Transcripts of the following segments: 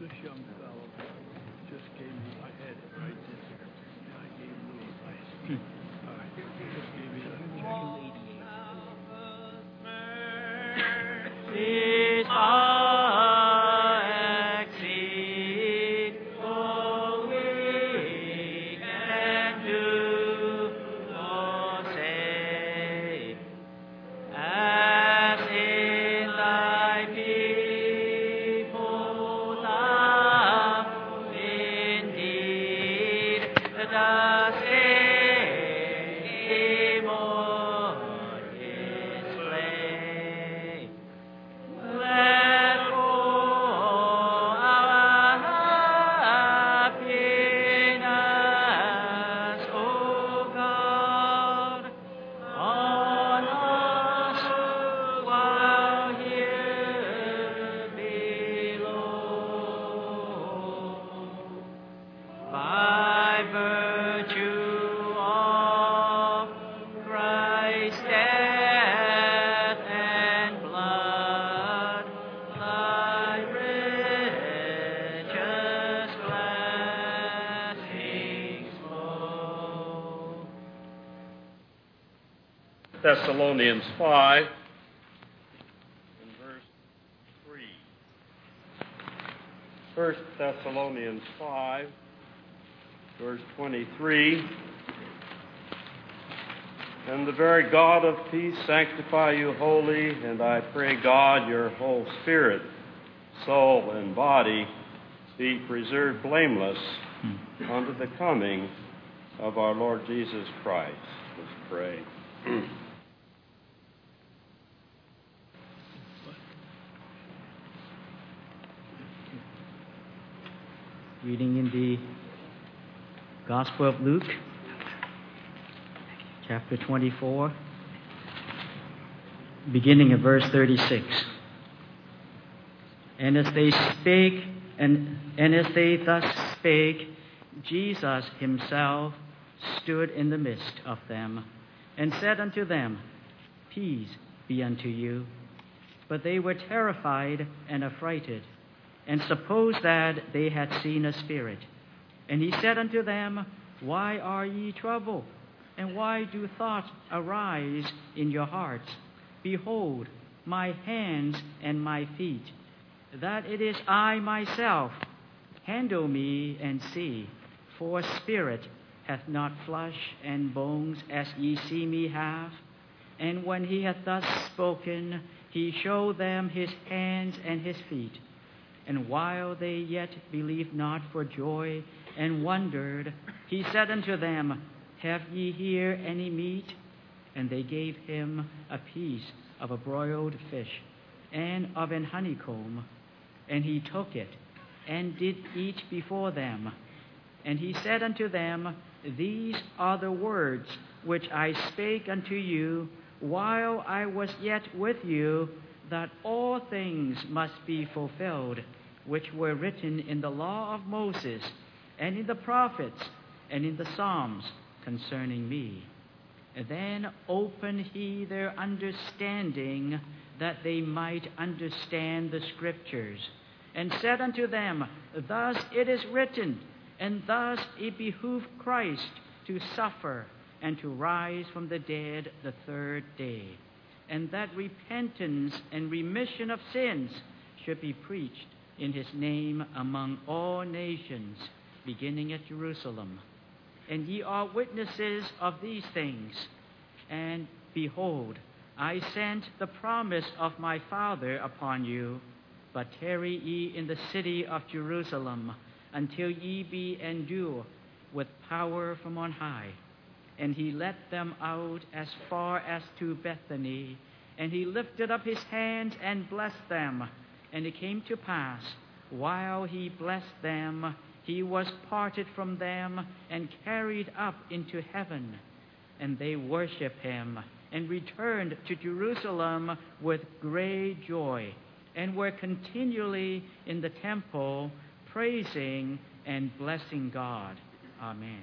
this young fellow just gave me, I had it right there, and I gave him a little advice. All right, just gave me that check. These Thessalonians 5 and verse 3. 1 Thessalonians 5, verse 23. And the very God of peace sanctify you wholly, and I pray God your whole spirit, soul, and body be preserved blameless unto the coming of our Lord Jesus Christ. Let's pray. Reading in the Gospel of Luke, chapter 24, beginning at verse 36. And as they spake, and as they thus spake, Jesus himself stood in the midst of them, and said unto them, Peace be unto you. But they were terrified and affrighted, and supposed that they had seen a spirit. And he said unto them, Why are ye troubled? And why do thoughts arise in your hearts? Behold, my hands and my feet, that it is I myself. Handle me and see, for spirit hath not flesh and bones, as ye see me have. And when he had thus spoken, he showed them his hands and his feet. And while they yet believed not for joy and wondered, he said unto them, Have ye here any meat? And they gave him a piece of a broiled fish and of an honeycomb. And he took it and did eat before them. And he said unto them, These are the words which I spake unto you while I was yet with you, that all things must be fulfilled, which were written in the law of Moses, and in the prophets, and in the Psalms concerning me. Then opened he their understanding, that they might understand the Scriptures, and said unto them, Thus it is written, and thus it behooved Christ to suffer, and to rise from the dead the third day, and that repentance and remission of sins should be preached in his name among all nations, beginning at Jerusalem. And ye are witnesses of these things. And behold, I sent the promise of my Father upon you, but tarry ye in the city of Jerusalem, until ye be endued with power from on high. And he led them out as far as to Bethany, and he lifted up his hands and blessed them. And it came to pass, while he blessed them, he was parted from them and carried up into heaven. And they worshiped him and returned to Jerusalem with great joy, and were continually in the temple praising and blessing God. Amen.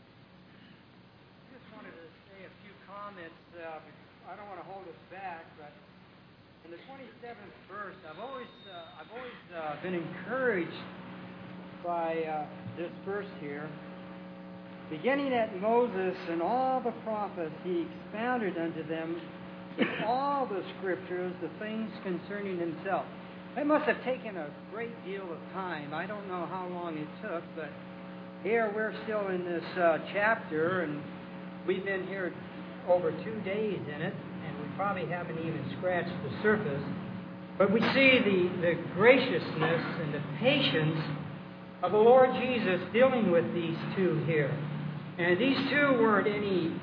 I just wanted to say a few comments. I don't want to hold us back, but in the 27th verse, I've always been encouraged by this verse here. Beginning at Moses and all the prophets, he expounded unto them in all the Scriptures the things concerning himself. It must have taken a great deal of time. I don't know how long it took, but here we're still in this chapter, and we've been here over 2 days in it, and we probably haven't even scratched the surface. But we see the graciousness and the patience of the Lord Jesus dealing with these two here. And these two weren't any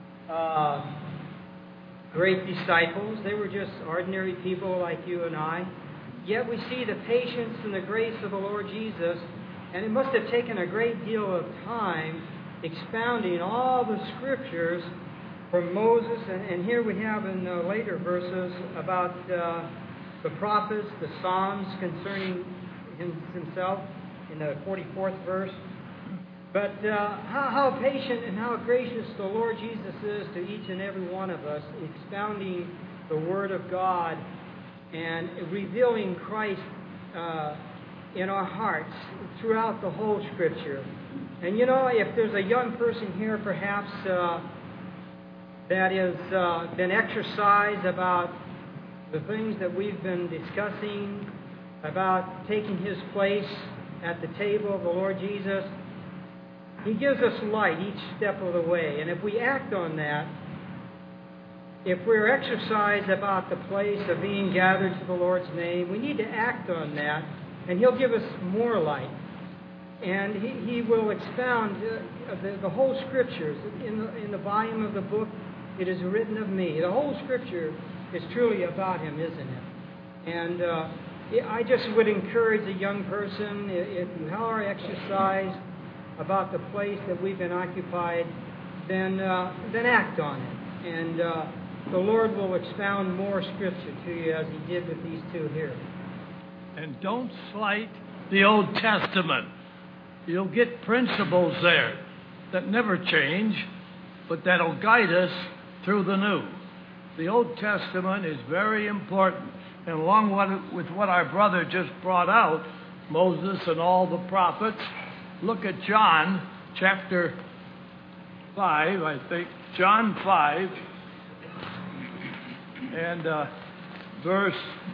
great disciples. They were just ordinary people like you and I. Yet we see the patience and the grace of the Lord Jesus, and it must have taken a great deal of time expounding all the Scriptures from Moses. And here we have in the later verses about the prophets, the Psalms concerning himself in the 44th verse. But how patient and how gracious the Lord Jesus is to each and every one of us, expounding the Word of God and revealing Christ in our hearts throughout the whole Scripture. And you know, if there's a young person here perhaps that has been exercised about the things that we've been discussing, about taking his place at the table of the Lord Jesus, he gives us light each step of the way. And if we act on that, if we're exercised about the place of being gathered to the Lord's name, we need to act on that, and he'll give us more light. And he will expound the whole Scriptures. In the volume of the book, it is written of me. The whole Scripture is truly about him, isn't it? And I just would encourage a young person, if you are exercised about the place that we've been occupied, then act on it. And the Lord will expound more Scripture to you as he did with these two here. And don't slight the Old Testament. You'll get principles there that never change, but that'll guide us through the New. The Old Testament is very important. And along with what our brother just brought out, Moses and all the prophets, look at John chapter 5, I think. John 5 and verse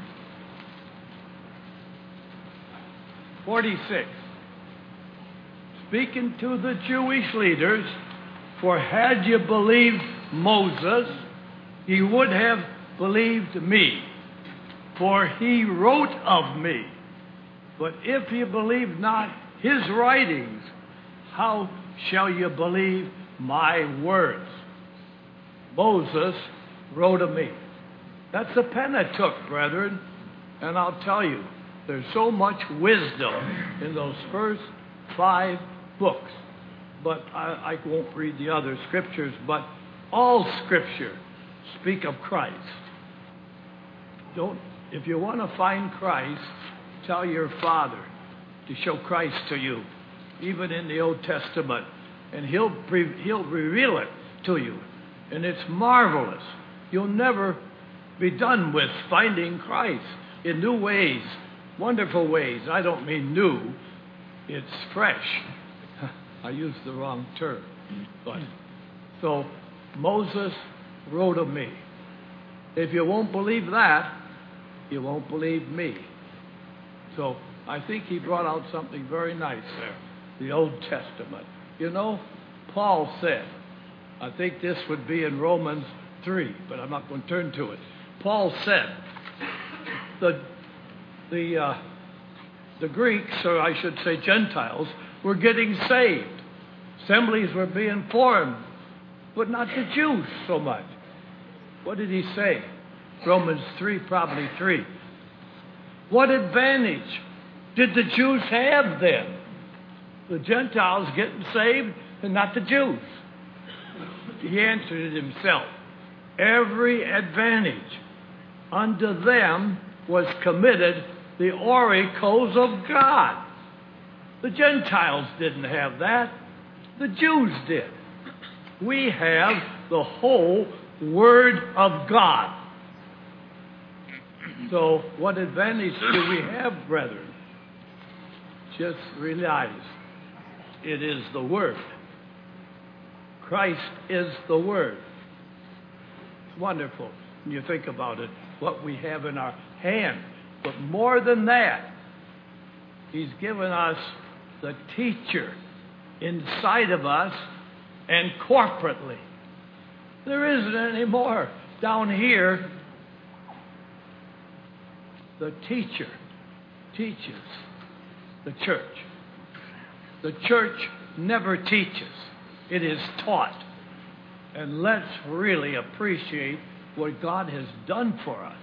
46. Speaking to the Jewish leaders, for had you believed Moses, ye would have believed me, for he wrote of me. But if you believe not his writings, how shall you believe my words? Moses wrote of me. That's the Pentateuch, brethren. And I'll tell you, there's so much wisdom in those first 5 books. But I won't read the other scriptures, but all Scripture speak of Christ. If you want to find Christ, tell your father to show Christ to you, even in the Old Testament, and he'll reveal it to you. And it's marvelous. You'll never be done with finding Christ in new ways, wonderful ways. I don't mean new, it's fresh. I used the wrong term. But so Moses wrote of me. If you won't believe that, you won't believe me. So I think he brought out something very nice there, the Old Testament. You know, Paul said, I think this would be in Romans 3, but I'm not going to turn to it. Paul said, the Greeks, or I should say Gentiles, were getting saved. Assemblies were being formed, but not the Jews so much. What did he say? Romans 3, probably 3. What advantage did the Jews have then? The Gentiles getting saved and not the Jews. He answered it himself. Every advantage unto them was committed the oracles of God. The Gentiles didn't have that. The Jews did. We have the whole Word of God. So what advantage do we have, brethren? just realize it is the Word. Christ is the Word. It's wonderful when you think about it, what we have in our hand. But more than that, He's given us the teacher inside of us and corporately. There isn't any more down here. The teacher teaches the church. The church never teaches. It is taught. And let's really appreciate what God has done for us.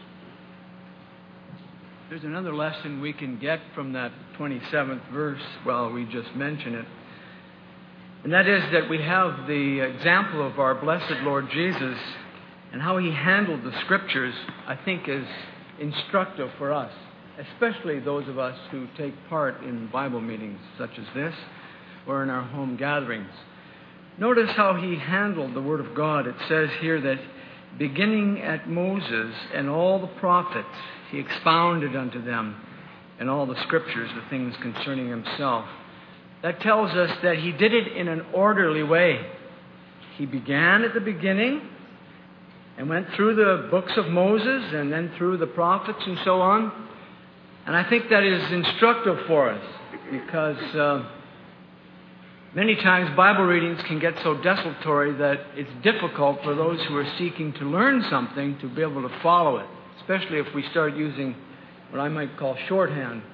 There's another lesson we can get from that 27th verse, well, we just mentioned it. And that is that we have the example of our blessed Lord Jesus, and how He handled the Scriptures, I think, is instructive for us, especially those of us who take part in Bible meetings such as this, or in our home gatherings. Notice how He handled the Word of God. It says here that beginning at Moses and all the prophets, He expounded unto them in all the Scriptures the things concerning Himself. That tells us that He did it in an orderly way. He began at the beginning and went through the books of Moses and then through the prophets and so on. And I think that is instructive for us, because many times Bible readings can get so desultory that it's difficult for those who are seeking to learn something to be able to follow it, especially if we start using what I might call shorthand.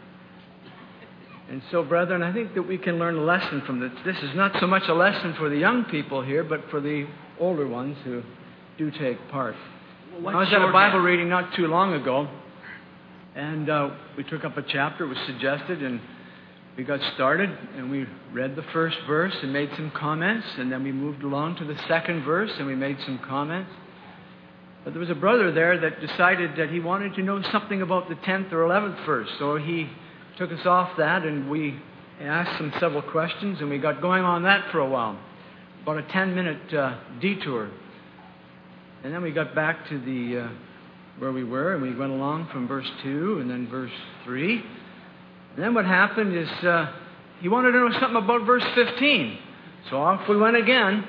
And so, brethren, I think that we can learn a lesson from this. This is not so much a lesson for the young people here, but for the older ones who do take part. I was at a Bible reading not too long ago, and we took up a chapter. It was suggested, and we got started, and we read the first verse and made some comments, and then we moved along to the second verse, and we made some comments. But there was a brother there that decided that he wanted to know something about the 10th or 11th verse, so he took us off that, and we asked him several questions, and we got going on that for a while, about a 10-minute detour. And then we got back to the where we were, and we went along from verse 2 and then verse 3. And then what happened is he wanted to know something about verse 15. So off we went again,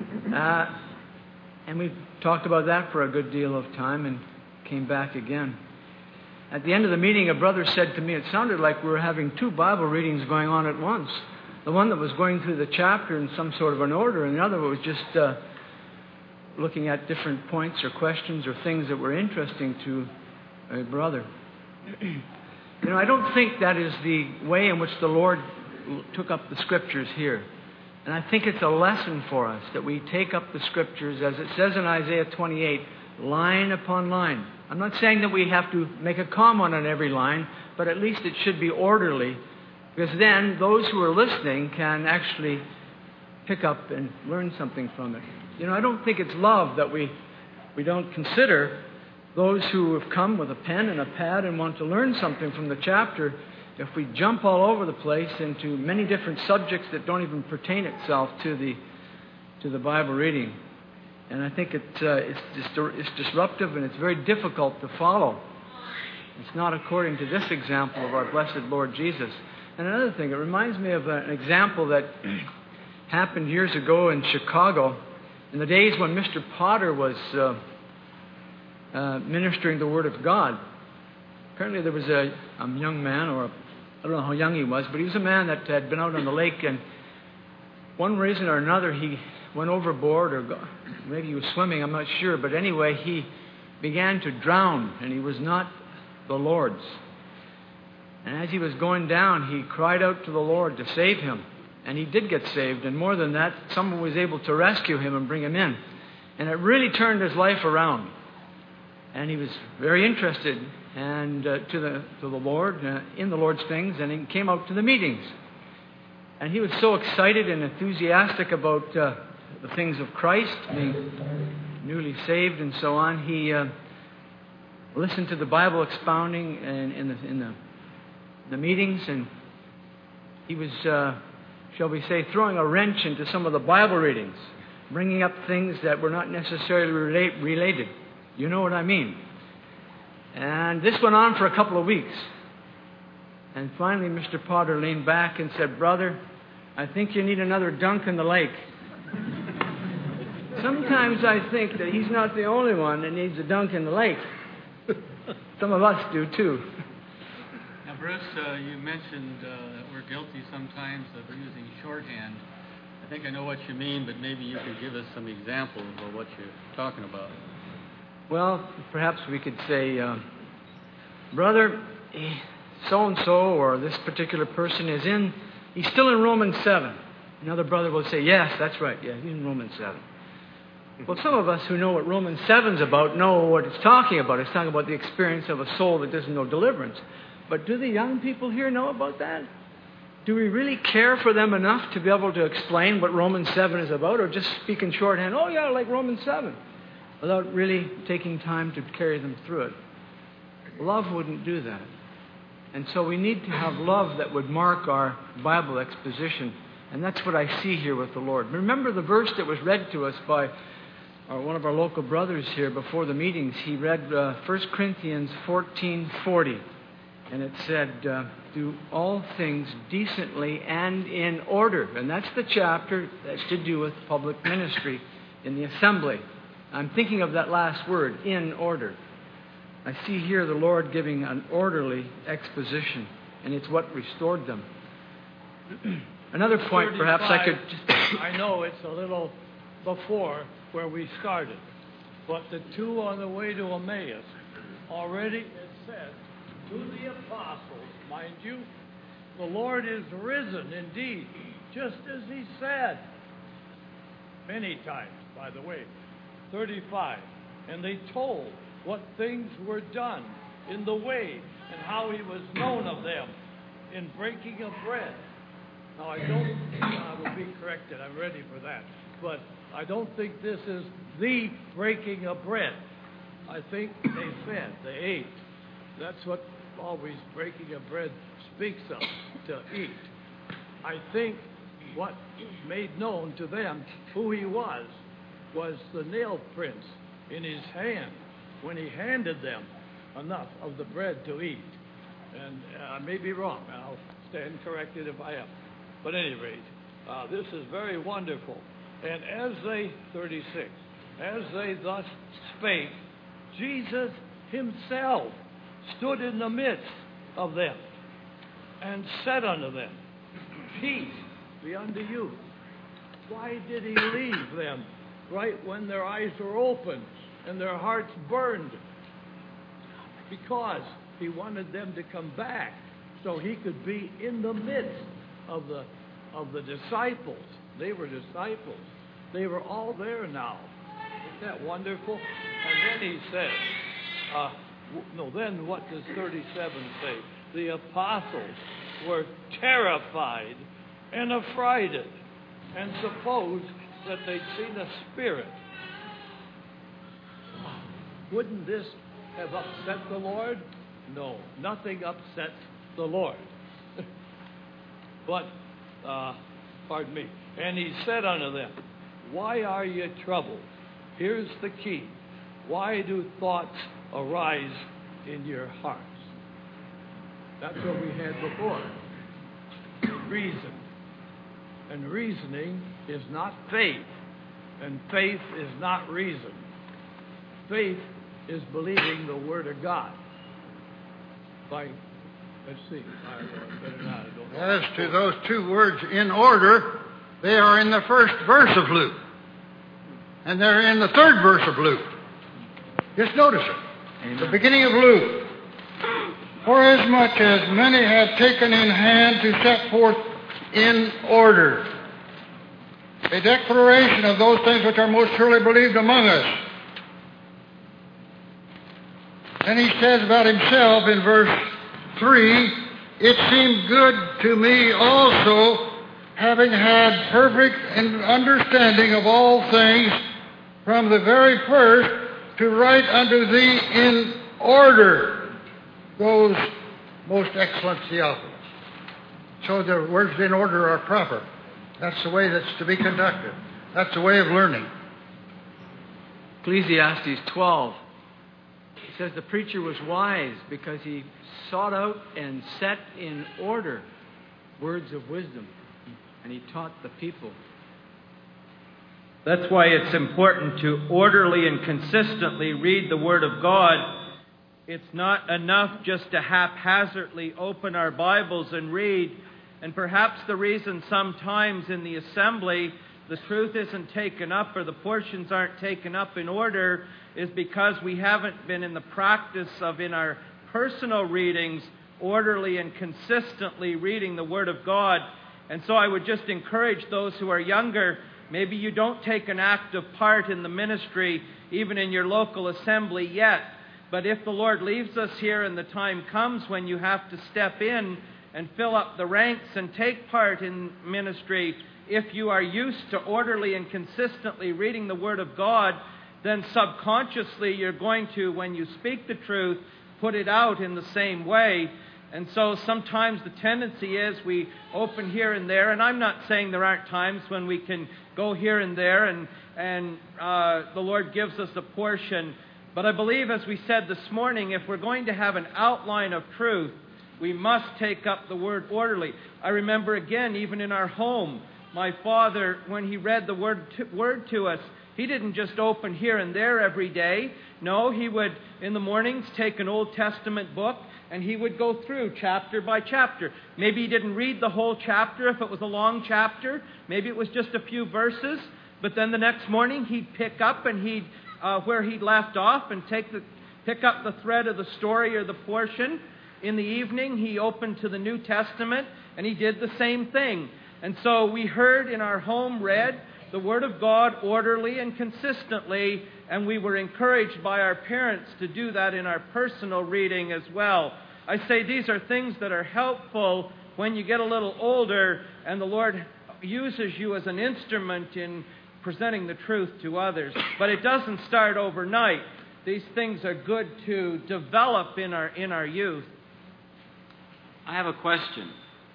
and we talked about that for a good deal of time and came back again. At the end of the meeting, a brother said to me, it sounded like we were having two Bible readings going on at once. The one that was going through the chapter in some sort of an order, and the other was just looking at different points or questions or things that were interesting to a brother. You know, I don't think that is the way in which the Lord took up the Scriptures here. And I think it's a lesson for us that we take up the Scriptures, as it says in Isaiah 28, line upon line. I'm not saying that we have to make a comment on every line, but at least it should be orderly, because then those who are listening can actually pick up and learn something from it. You know, I don't think it's love that we don't consider those who have come with a pen and a pad and want to learn something from the chapter. If we jump all over the place into many different subjects that don't even pertain itself to the Bible reading. And I think it's disruptive, and it's very difficult to follow. It's not according to this example of our blessed Lord Jesus. And another thing, it reminds me of an example that happened years ago in Chicago, in the days when Mr. Potter was ministering the Word of God. Apparently there was a young man, or I don't know how young he was, but he was a man that had been out on the lake, and one reason or another he went overboard, or maybe he was swimming, I'm not sure. But anyway, he began to drown, and he was not the Lord's. And as he was going down, he cried out to the Lord to save him. And he did get saved. And more than that, someone was able to rescue him and bring him in. And it really turned his life around. And he was very interested and to the Lord, in the Lord's things, and he came out to the meetings. And he was so excited and enthusiastic about the things of Christ, being newly saved and so on. He listened to the Bible expounding in the meetings, and he was, shall we say, throwing a wrench into some of the Bible readings, bringing up things that were not necessarily related. You know what I mean? And this went on for a couple of weeks. And finally, Mr. Potter leaned back and said, "Brother, I think you need another dunk in the lake." Sometimes I think that he's not the only one that needs a dunk in the lake. Some of us do, too. Now, Bruce, you mentioned that we're guilty sometimes of using shorthand. I think I know what you mean, but maybe you could give us some examples of what you're talking about. Well, perhaps we could say, "Brother, so-and-so or this particular person he's still in Romans 7. Another brother will say, "Yes, that's right. Yeah, he's in Romans 7. Well, some of us who know what Romans 7's about know what it's talking about. It's talking about the experience of a soul that doesn't know deliverance. But do the young people here know about that? Do we really care for them enough to be able to explain what Romans 7 is about, or just speak in shorthand, "Oh, yeah, like Romans 7," without really taking time to carry them through it? Love wouldn't do that. And so we need to have love that would mark our Bible exposition. And that's what I see here with the Lord. Remember the verse that was read to us by one of our local brothers here before the meetings. He read 1 Corinthians 14:40. And it said, "Do all things decently and in order." And that's the chapter that's to do with public ministry in the assembly. I'm thinking of that last word, in order. I see here the Lord giving an orderly exposition, and it's what restored them. Another point, perhaps I could... I know it's a little before where we started, but the two on the way to Emmaus, already it said to the apostles, mind you, the Lord is risen indeed, just as he said. Many times, by the way. 35. And they told what things were done in the way and how he was known of them in breaking of bread. Now, I will be corrected, I'm ready for that. But I don't think this is the breaking of bread. I think they fed, they ate. That's what always breaking of bread speaks of, to eat. I think what made known to them who he was the nail prints in his hand when he handed them enough of the bread to eat. And I may be wrong. I'll stand corrected if I am. But at any rate, this is very wonderful. And as they, 36, as they thus spake, Jesus himself stood in the midst of them and said unto them, "Peace be unto you." Why did he leave them right when their eyes were open and their hearts burned? Because he wanted them to come back so he could be in the midst of the disciples. They were disciples. They were all there now. Isn't that wonderful? And then he says, then what does 37 say? The apostles were terrified and affrighted and supposed that they'd seen a spirit. Wouldn't this have upset the Lord? No, nothing upsets the Lord. But, pardon me, and he said unto them, "Why are ye troubled?" Here's the key. Why do thoughts arise in your hearts? That's what we had before. Reason. And reasoning is not faith. And faith is not reason. Faith is believing the Word of God. Let's see. As to those two words, in order, they are in the first verse of Luke. And they're in the third verse of Luke. Just notice it. Amen. The beginning of Luke. "Forasmuch as many have taken in hand to set forth in order a declaration of those things which are most surely believed among us." And he says about himself in verse 3, "It seemed good to me also, having had perfect understanding of all things from the very first, to write unto thee in order those most excellent Theophilus." So the words in order are proper. That's the way that's to be conducted. That's the way of learning. Ecclesiastes 12 says the preacher was wise because he sought out and set in order words of wisdom, and he taught the people. That's why it's important to orderly and consistently read the Word of God. It's not enough just to haphazardly open our Bibles and read. And perhaps the reason sometimes in the assembly the truth isn't taken up or the portions aren't taken up in order is because we haven't been in the practice of, in our personal readings, orderly and consistently reading the Word of God. And so I would just encourage those who are younger, maybe you don't take an active part in the ministry, even in your local assembly yet. But if the Lord leaves us here and the time comes when you have to step in and fill up the ranks and take part in ministry, if you are used to orderly and consistently reading the Word of God, then subconsciously you're going to, when you speak the truth, put it out in the same way. And so sometimes the tendency is we open here and there, and I'm not saying there aren't times when we can go here and there and the Lord gives us a portion. But I believe, as we said this morning, if we're going to have an outline of truth, we must take up the Word orderly. I remember again, even in our home, my father, when he read the word to us, he didn't just open here and there every day. No, he would, in the mornings, take an Old Testament book, and he would go through chapter by chapter. Maybe he didn't read the whole chapter if it was a long chapter. Maybe it was just a few verses. But then the next morning, he'd pick up and he'd where he'd left off and pick up the thread of the story or the portion. In the evening, he opened to the New Testament, and he did the same thing. And so we heard in our home read the Word of God orderly and consistently, and we were encouraged by our parents to do that in our personal reading as well. I say these are things that are helpful when you get a little older and the Lord uses you as an instrument in presenting the truth to others. But it doesn't start overnight. These things are good to develop in our youth. I have a question.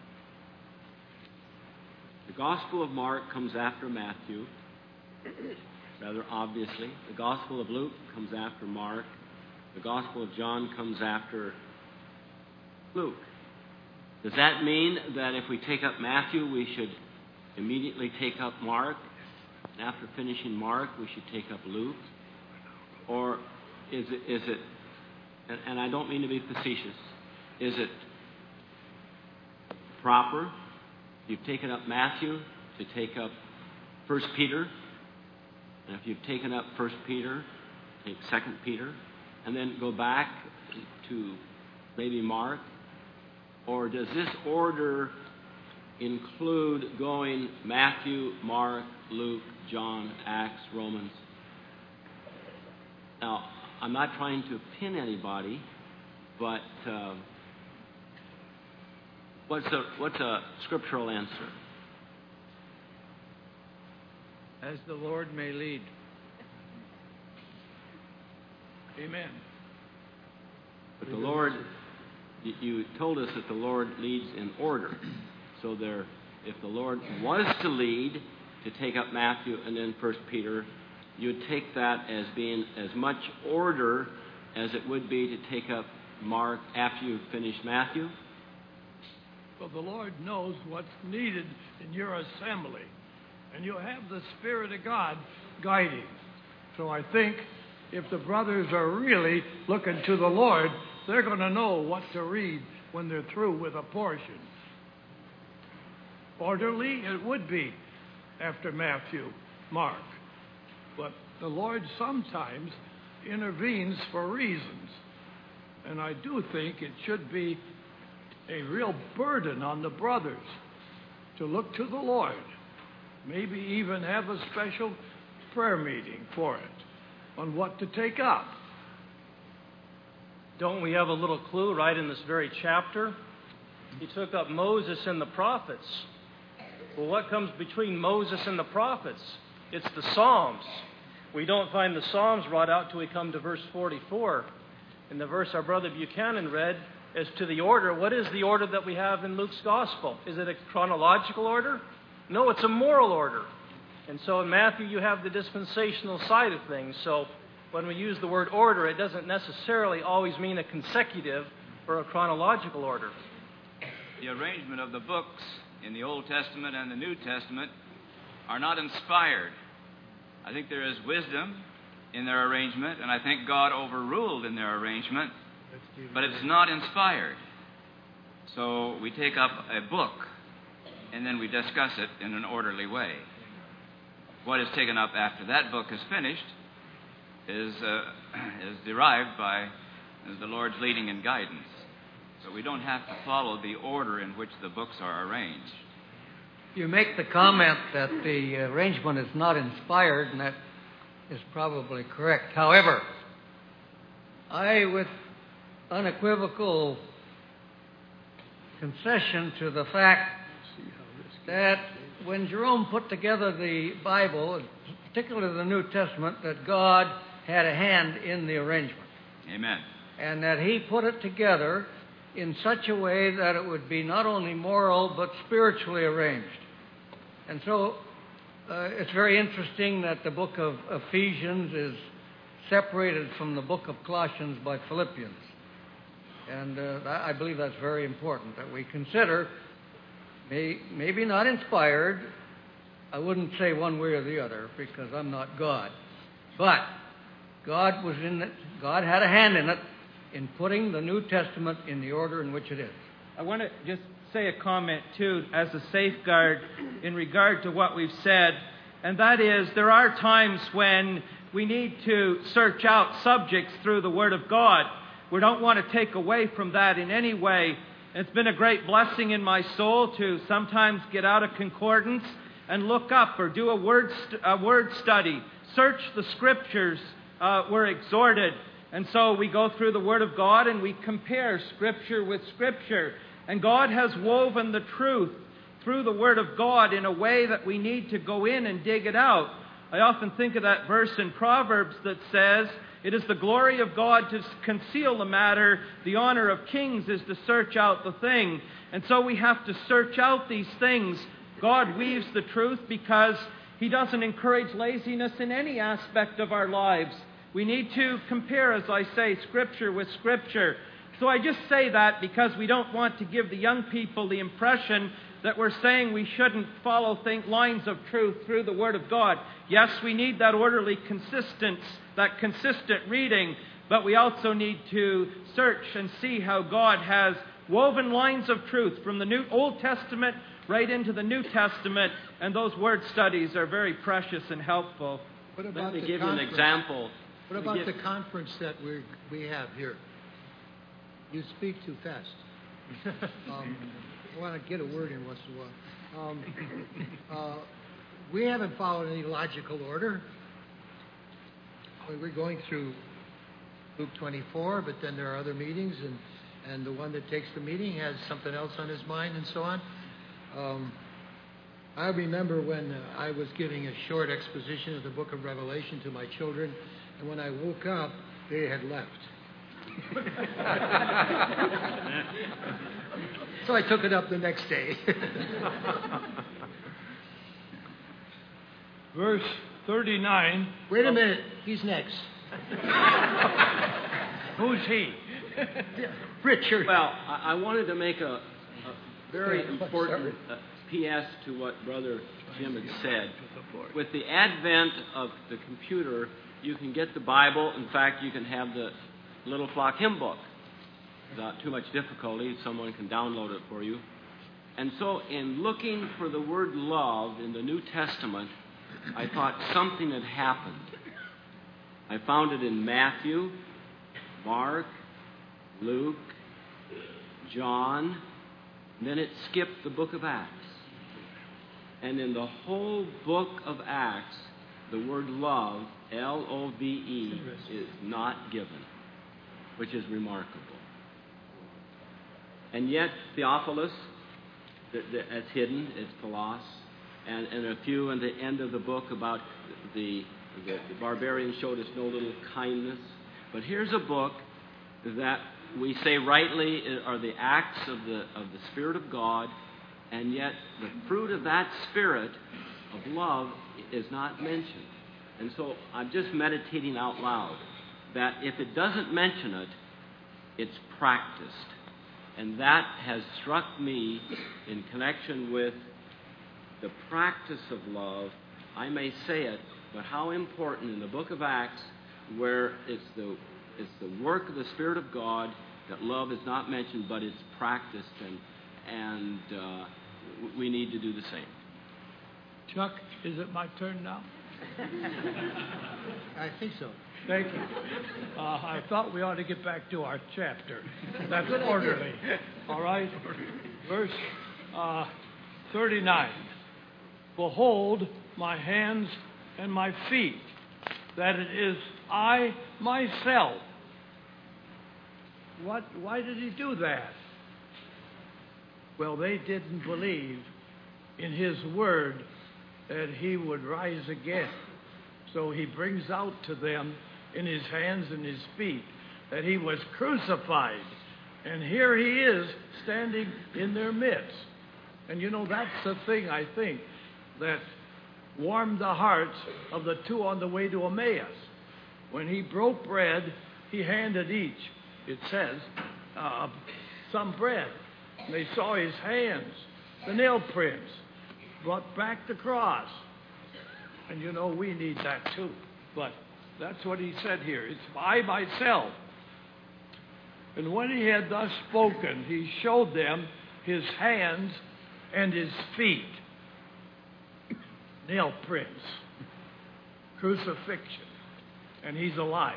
The Gospel of Mark comes after Matthew, rather obviously. The Gospel of Luke comes after Mark. The Gospel of John comes after Luke. Does that mean that if we take up Matthew, we should immediately take up Mark? And after finishing Mark, we should take up Luke? Or is it, and I don't mean to be facetious, is it proper, if you've taken up Matthew, to take up 1 Peter? And if you've taken up 1 Peter, take 2 Peter, and then go back to maybe Mark? Or does this order include going Matthew, Mark, Luke, John, Acts, Romans? Now, I'm not trying to pin anybody, but what's a scriptural answer? As the Lord may lead. Amen. But the Lord, you told us that the Lord leads in order. So if the Lord was to lead to take up Matthew and then 1 Peter, you would take that as being as much order as it would be to take up Mark after you've finished Matthew? Well, the Lord knows what's needed in your assembly, and you have the Spirit of God guiding. So I think if the brothers are really looking to the Lord, they're going to know what to read when they're through with a portion. Orderly it would be after Matthew, Mark. But the Lord sometimes intervenes for reasons. And I do think it should be a real burden on the brothers to look to the Lord. Maybe even have a special prayer meeting for it, on what to take up. Don't we have a little clue right in this very chapter? He took up Moses and the prophets. Well, what comes between Moses and the prophets? It's the Psalms. We don't find the Psalms brought out till we come to verse 44. In the verse our brother Buchanan read, as to the order, what is the order that we have in Luke's Gospel? Is it a chronological order? No, it's a moral order. And so in Matthew you have the dispensational side of things. So when we use the word order, it doesn't necessarily always mean a consecutive or a chronological order. The arrangement of the books in the Old Testament and the New Testament are not inspired. I think there is wisdom in their arrangement, and I think God overruled in their arrangement, but it's not inspired. So we take up a book, and then we discuss it in an orderly way. What is taken up after that book is finished is derived by the Lord's leading and guidance. So we don't have to follow the order in which the books are arranged. You make the comment that the arrangement is not inspired, and that is probably correct. However, I, with unequivocal concession to the fact that when Jerome put together the Bible, particularly the New Testament, that God had a hand in the arrangement. Amen. And that he put it together in such a way that it would be not only moral but spiritually arranged. And so it's very interesting that the book of Ephesians is separated from the book of Colossians by Philippians. And I believe that's very important, that we consider, maybe not inspired, I wouldn't say one way or the other because I'm not God, but God was in it, God had a hand in it in putting the New Testament in the order in which it is. I want to just say a comment, too, as a safeguard in regard to what we've said, and that is there are times when we need to search out subjects through the Word of God. We don't want to take away from that in any way. It's been a great blessing in my soul to sometimes get out a concordance and look up or do a word study. Search the Scriptures, we're exhorted. And so we go through the Word of God and we compare Scripture with Scripture. And God has woven the truth through the Word of God in a way that we need to go in and dig it out. I often think of that verse in Proverbs that says, "It is the glory of God to conceal the matter. The honor of kings is to search out the thing." And so we have to search out these things. God weaves the truth because He doesn't encourage laziness in any aspect of our lives. We need to compare, as I say, Scripture with Scripture. So I just say that because we don't want to give the young people the impression that we're saying we shouldn't follow lines of truth through the Word of God. Yes, we need that orderly that consistent reading, but we also need to search and see how God has woven lines of truth from the Old Testament right into the New Testament, and those word studies are very precious and helpful. What about Let me give you an example. What about the conference that we have here? You speak too fast. I want to get a word in once in a while. We haven't followed any logical order. We're going through Luke 24, but then there are other meetings, and the one that takes the meeting has something else on his mind and so on. I remember when I was giving a short exposition of the book of Revelation to my children, and when I woke up, they had left. So I took it up the next day. Verse 39. Wait a minute. He's next. Who's he? Richard. Well, I wanted to make a very important P.S. to what Brother Jim had said. With the advent of the computer, you can get the Bible. In fact, you can have the Little Flock hymn book. Without too much difficulty, someone can download it for you. And so in looking for the word love in the New Testament, I thought something had happened. I found it in Matthew, Mark, Luke, John, and then it skipped the book of Acts. And in the whole book of Acts, the word love, L-O-V-E, is not given, which is remarkable. And yet, Theophilus, that's hidden, is Philos, and a few in the end of the book about the barbarians showed us no little kindness. But here's a book that we say rightly are the acts of the Spirit of God, and yet the fruit of that Spirit of love is not mentioned. And so I'm just meditating out loud that if it doesn't mention it, it's practiced. And that has struck me in connection with the practice of love. I may say it, but how important in the book of Acts, where it's the work of the Spirit of God, that love is not mentioned, but it's practiced, and we need to do the same. Chuck, is it my turn now? I think so. Thank you. I thought we ought to get back to our chapter. That's orderly. All right? Verse 39. Behold my hands and my feet, that it is I myself. Why did he do that? Well, they didn't believe in his word that he would rise again. So he brings out to them in his hands and his feet that he was crucified. And here he is standing in their midst. And you know, that's the thing, I think, that warmed the hearts of the two on the way to Emmaus. When he broke bread, he handed each, it says, some bread. And they saw his hands, the nail prints, brought back the cross. And you know, we need that too. But that's what he said here. It's I myself. And when he had thus spoken, he showed them his hands and his feet. Nail prints. Crucifixion. And he's alive.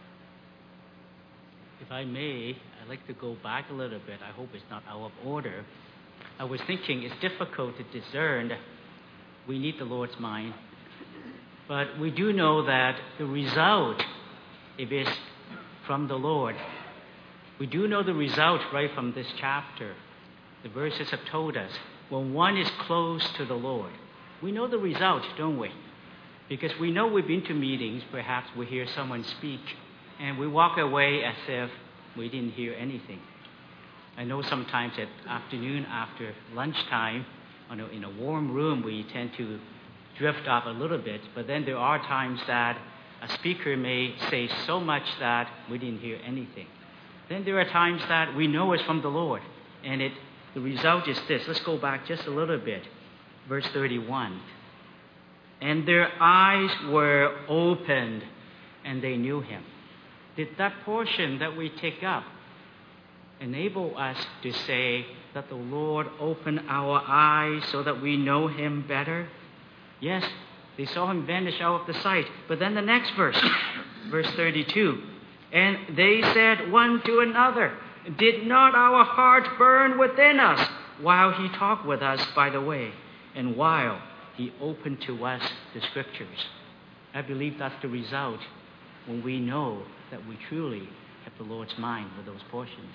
If I may, I'd like to go back a little bit. I hope it's not out of order. I was thinking it's difficult to discern. We need the Lord's mind. But we do know that the result, if it's from the Lord, we do know the result right from this chapter. The verses have told us, when one is close to the Lord, we know the result, don't we? Because we know we've been to meetings, perhaps we hear someone speak, and we walk away as if we didn't hear anything. I know sometimes at afternoon, after lunchtime, in a warm room, we tend to drift off a little bit, but then there are times that a speaker may say so much that we didn't hear anything. Then there are times that we know it's from the Lord, and the result is this. Let's go back just a little bit. Verse 31. And their eyes were opened, and they knew him. Did that portion that we take up enable us to say that the Lord opened our eyes so that we know him better? Yes, they saw him vanish out of the sight. But then the next verse, verse 32. And they said one to another, did not our heart burn within us while he talked with us by the way, and while he opened to us the scriptures? I believe that's the result when we know that we truly have the Lord's mind with those portions.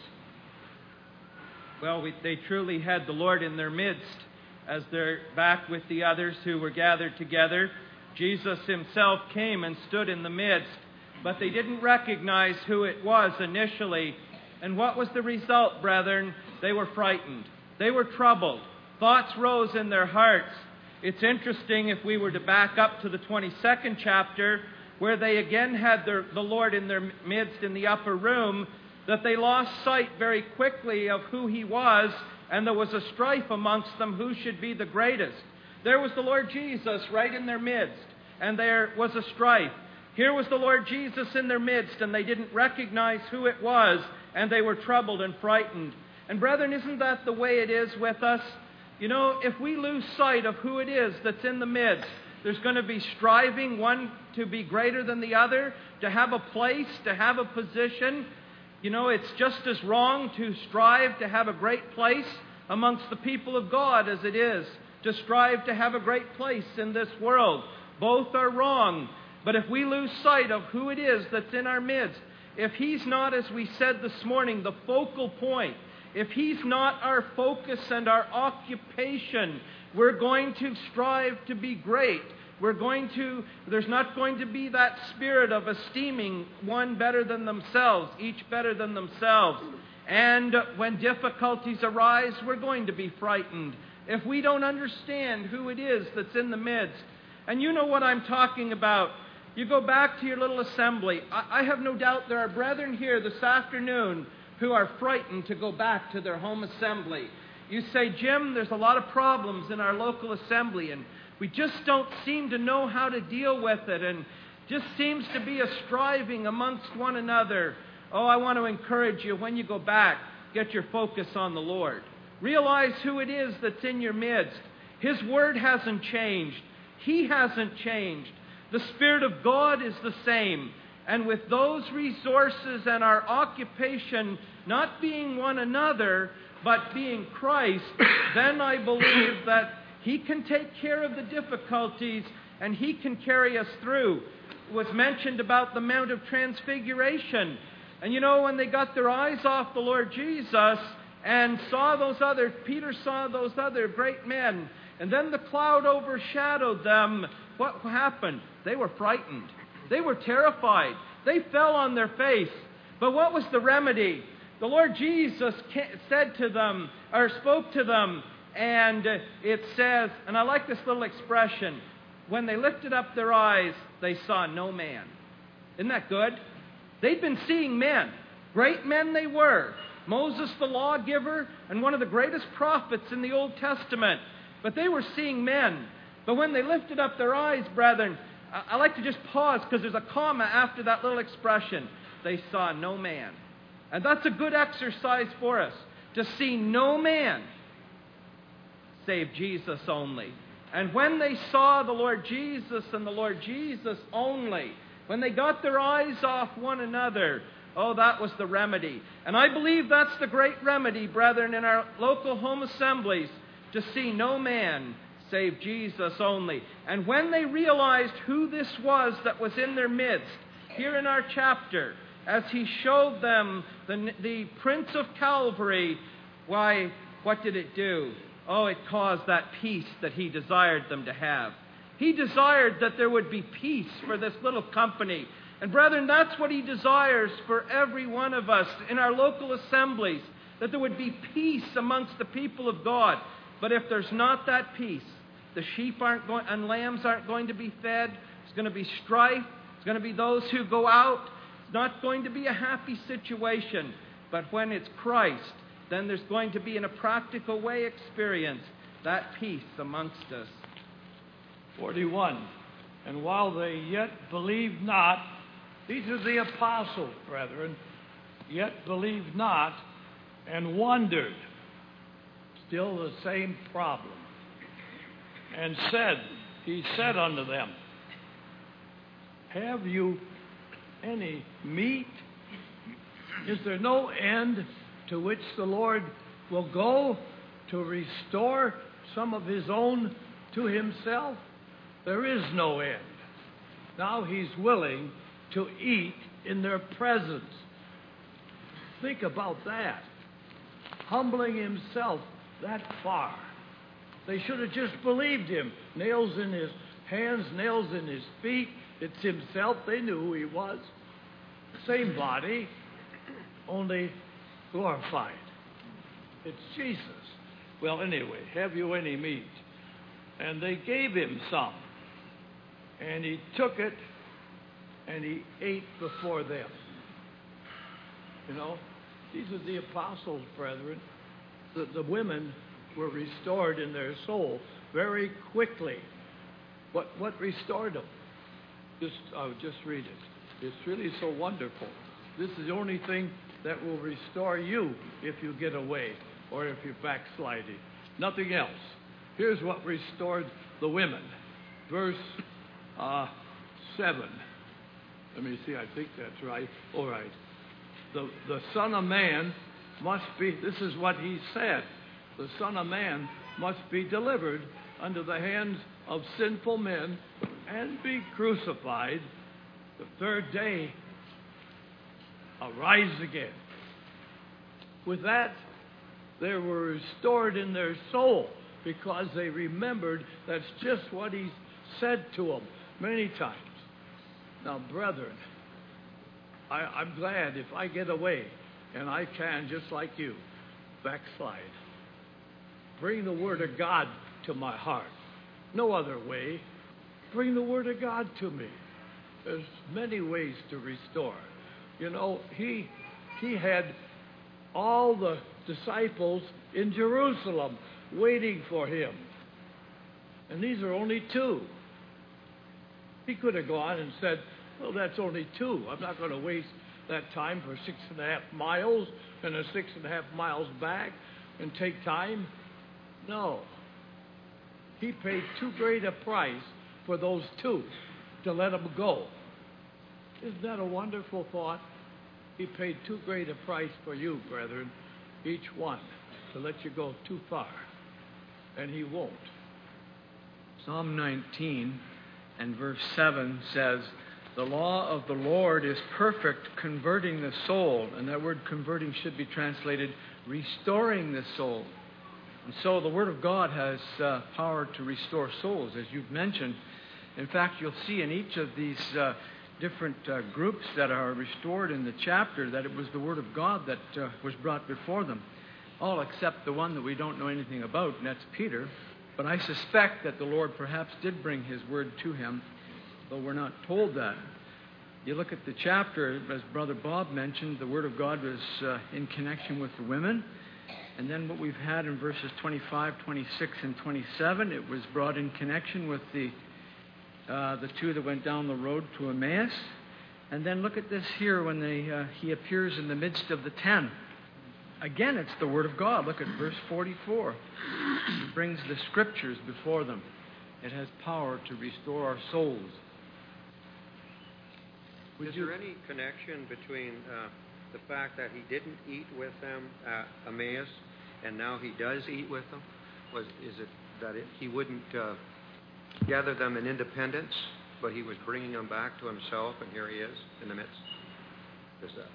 Well, they truly had the Lord in their midst as they're back with the others who were gathered together. Jesus himself came and stood in the midst, but they didn't recognize who it was initially. And what was the result, brethren? They were frightened. They were troubled. Thoughts rose in their hearts. It's interesting, if we were to back up to the 22nd chapter, where they again had the Lord in their midst in the upper room, that they lost sight very quickly of who he was, and there was a strife amongst them who should be the greatest. There was the Lord Jesus right in their midst, and there was a strife. Here was the Lord Jesus in their midst, and they didn't recognize who it was, and they were troubled and frightened. And brethren, isn't that the way it is with us? You know, if we lose sight of who it is that's in the midst, there's going to be striving, one to be greater than the other, to have a place, to have a position. You know, it's just as wrong to strive to have a great place amongst the people of God as it is to strive to have a great place in this world. Both are wrong. But if we lose sight of who it is that's in our midst, if he's not, as we said this morning, the focal point, if he's not our focus and our occupation, we're going to strive to be great. There's not going to be that spirit of esteeming one better than themselves, each better than themselves. And when difficulties arise, we're going to be frightened if we don't understand who it is that's in the midst. And you know what I'm talking about. You go back to your little assembly. I have no doubt there are brethren here this afternoon who are frightened to go back to their home assembly. You say, Jim, there's a lot of problems in our local assembly, and we just don't seem to know how to deal with it, and just seems to be a striving amongst one another. Oh, I want to encourage you, when you go back, get your focus on the Lord. Realize who it is that's in your midst. His word hasn't changed. He hasn't changed. The Spirit of God is the same. And with those resources and our occupation not being one another, but being Christ, then I believe that He can take care of the difficulties and He can carry us through. It was mentioned about the Mount of Transfiguration. And you know, when they got their eyes off the Lord Jesus and Peter saw those other great men, and then the cloud overshadowed them, what happened? They were frightened. They were terrified. They fell on their face. But what was the remedy? The Lord Jesus said to them, or spoke to them, and it says, and I like this little expression, when they lifted up their eyes, they saw no man. Isn't that good? They'd been seeing men. Great men they were. Moses the lawgiver and one of the greatest prophets in the Old Testament. But they were seeing men. But when they lifted up their eyes, brethren, I like to just pause because there's a comma after that little expression. They saw no man. And that's a good exercise for us, to see no man save Jesus only. And when they saw the Lord Jesus and the Lord Jesus only, when they got their eyes off one another, oh, that was the remedy. And I believe that's the great remedy, brethren, in our local home assemblies, to see no man save Jesus only. And when they realized who this was that was in their midst, here in our chapter, as He showed them the Prince of Calvary, why, what did it do? Oh, it caused that peace that He desired them to have. He desired that there would be peace for this little company. And brethren, that's what He desires for every one of us in our local assemblies, that there would be peace amongst the people of God. But if there's not that peace, the sheep and lambs aren't going to be fed. There's going to be strife. There's going to be those who go out. It's not going to be a happy situation. But when it's Christ, then there's going to be, in a practical way, experience that peace amongst us. 41. And while they yet believed not, these are the apostles, brethren, yet believed not, and wondered. Still the same problem. And He said unto them, have you any meat? Is there no end to which the Lord will go to restore some of His own to Himself? There is no end. Now He's willing to eat in their presence. Think about that. Humbling Himself that far. They should have just believed Him. Nails in His hands, nails in His feet. It's Himself. They knew who He was. Same body, only glorified. It's Jesus. Well, anyway, have you any meat? And they gave Him some. And He took it and He ate before them. You know, these are the apostles, brethren. The women were restored in their soul very quickly. What restored them? Just read it. It's really so wonderful. This is the only thing that will restore you if you get away or if you're backsliding. Nothing else. Here's what restored the women. Verse 7. Let me see, I think that's right. All right. The Son of Man must be, this is what He said, the Son of Man must be delivered unto the hands of sinful men and be crucified. The third day, arise again. With that, they were restored in their soul because they remembered that's just what He said to them many times. Now, brethren, I'm glad if I get away, and I can, just like you, backslide. Bring the Word of God to my heart. No other way. Bring the Word of God to me. There's many ways to restore. You know, he had all the disciples in Jerusalem waiting for him. And these are only 2. He could have gone and said, well, that's only 2. I'm not going to waste that time for 6.5 miles and 6.5 miles back and take time. No. He paid too great a price for those 2 to let them go. Isn't that a wonderful thought? He paid too great a price for you, brethren, each one, to let you go too far. And he won't. Psalm 19 and verse 7 says, the law of the Lord is perfect, converting the soul. And that word converting should be translated restoring the soul. And so the Word of God has power to restore souls, as you've mentioned. In fact, you'll see in each of these different groups that are restored in the chapter that it was the Word of God that was brought before them. All except the one that we don't know anything about, and that's Peter. But I suspect that the Lord perhaps did bring His Word to him, though we're not told that. You look at the chapter, as Brother Bob mentioned, the Word of God was in connection with the women. And then what we've had in verses 25, 26, and 27, it was brought in connection with the 2 that went down the road to Emmaus. And then look at this here when he appears in the midst of the 10. Again, it's the Word of God. Look at verse 44. It brings the Scriptures before them. It has power to restore our souls. Is there any connection between the fact that he didn't eat with them at Emmaus and now he does eat with them? Is it that he wouldn't gather them in independence, but he was bringing them back to himself, and here he is in the midst? Is that?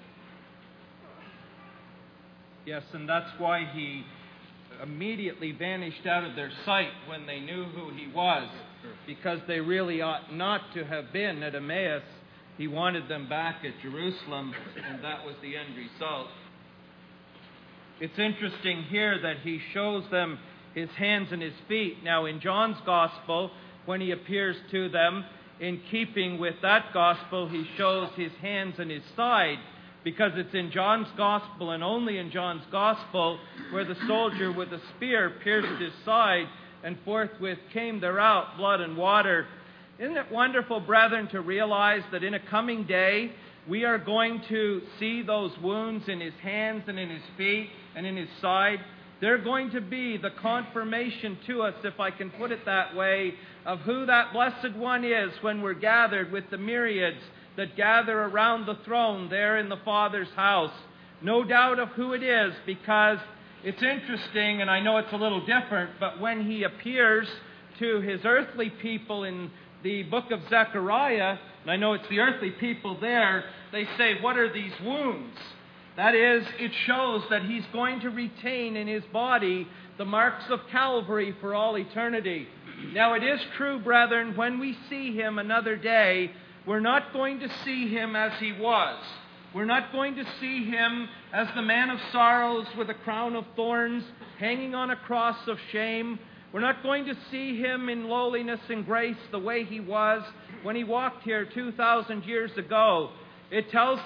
Yes, and that's why he immediately vanished out of their sight when they knew who he was, because they really ought not to have been at Emmaus. He wanted them back at Jerusalem, and that was the end result. It's interesting here that he shows them his hands and his feet. Now, in John's Gospel, when he appears to them, in keeping with that Gospel, he shows his hands and his side, because it's in John's Gospel and only in John's Gospel where the soldier with a spear pierced his side, and forthwith came there out blood and water. Isn't it wonderful, brethren, to realize that in a coming day we are going to see those wounds in his hands and in his feet and in his side? They're going to be the confirmation to us, if I can put it that way, of who that blessed one is when we're gathered with the myriads that gather around the throne there in the Father's house. No doubt of who it is, because it's interesting, and I know it's a little different, but when he appears to his earthly people in the book of Zechariah, and I know it's the earthly people there, they say, what are these wounds? That is, it shows that he's going to retain in his body the marks of Calvary for all eternity. Now, it is true, brethren, when we see him another day, we're not going to see him as he was. We're not going to see him as the man of sorrows with a crown of thorns hanging on a cross of shame. We're not going to see him in lowliness and grace the way he was when he walked here 2,000 years ago. It tells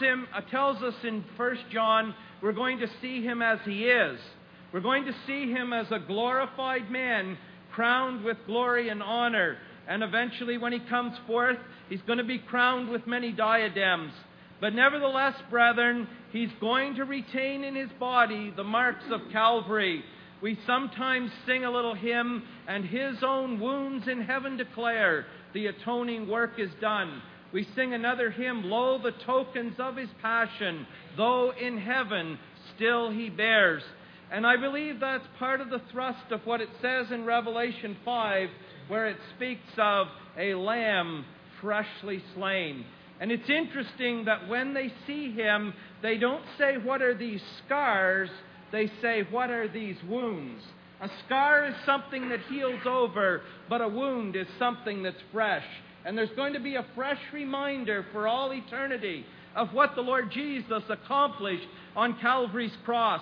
us in 1 John, we're going to see him as he is. We're going to see him as a glorified man, crowned with glory and honor. And eventually, when he comes forth, he's going to be crowned with many diadems. But nevertheless, brethren, he's going to retain in his body the marks of Calvary. We sometimes sing a little hymn, and his own wounds in heaven declare the atoning work is done. We sing another hymn, lo, the tokens of his passion, though in heaven still he bears. And I believe that's part of the thrust of what it says in Revelation 5, where it speaks of a lamb freshly slain. And it's interesting that when they see him, they don't say, what are these scars? They say, what are these wounds? A scar is something that heals over, but a wound is something that's fresh. And there's going to be a fresh reminder for all eternity of what the Lord Jesus accomplished on Calvary's cross.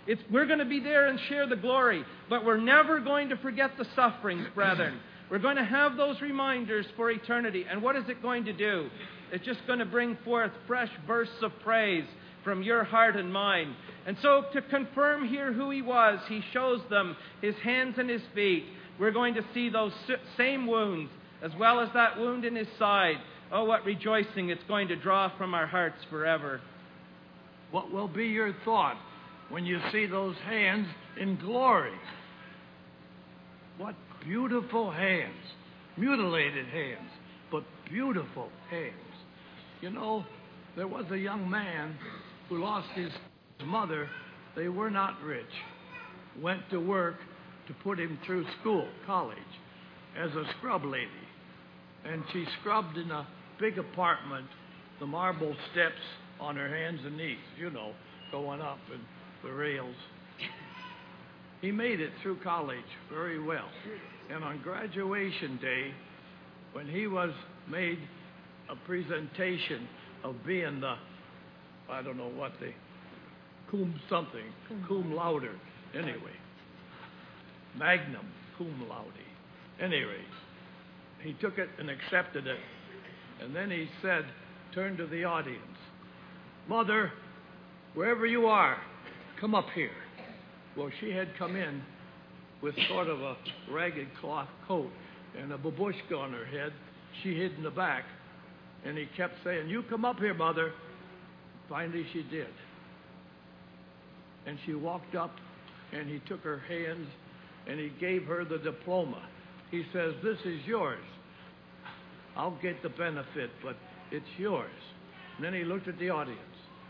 We're going to be there and share the glory, but we're never going to forget the sufferings, brethren. We're going to have those reminders for eternity. And what is it going to do? It's just going to bring forth fresh bursts of praise from your heart and mine. And so to confirm here who he was, he shows them his hands and his feet. We're going to see those same wounds, as well as that wound in his side. Oh, what rejoicing it's going to draw from our hearts forever. What will be your thought when you see those hands in glory? What beautiful hands. Mutilated hands, but beautiful hands. You know, there was a young man who lost his mother. They were not rich. Went to work to put him through school, college, as a scrub lady. And she scrubbed in a big apartment, the marble steps on her hands and knees, you know, going up and the rails. He made it through college very well. And on graduation day, when he was made a presentation of being the, I don't know what the, cum laude, anyway. Magnum cum laude. Anyway, he took it and accepted it. And then he said, turned to the audience, Mother, wherever you are, come up here. Well, she had come in with sort of a ragged cloth coat and a babushka on her head. She hid in the back. And he kept saying, you come up here, Mother. Finally, she did. And she walked up, and he took her hands, and he gave her the diploma. He says, this is yours. I'll get the benefit, but it's yours. And then he looked at the audience,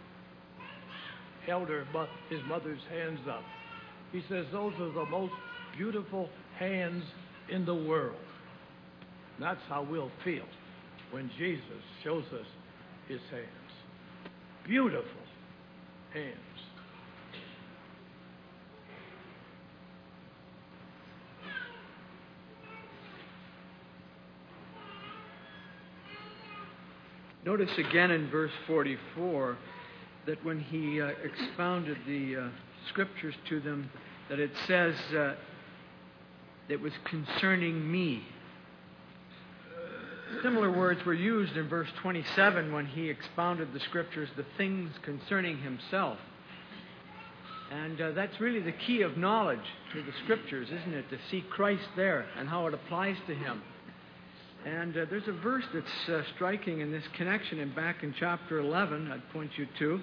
held his mother's hands up. He says, those are the most beautiful hands in the world. And that's how we'll feel when Jesus shows us his hands. Beautiful hands. Notice again in verse 44 that when he expounded the Scriptures to them, that it says it was concerning me. Similar words were used in verse 27 when he expounded the Scriptures, the things concerning himself. And that's really the key of knowledge to the Scriptures, isn't it? To see Christ there and how it applies to him. And there's a verse that's striking in this connection, and back in chapter 11, I'd point you to.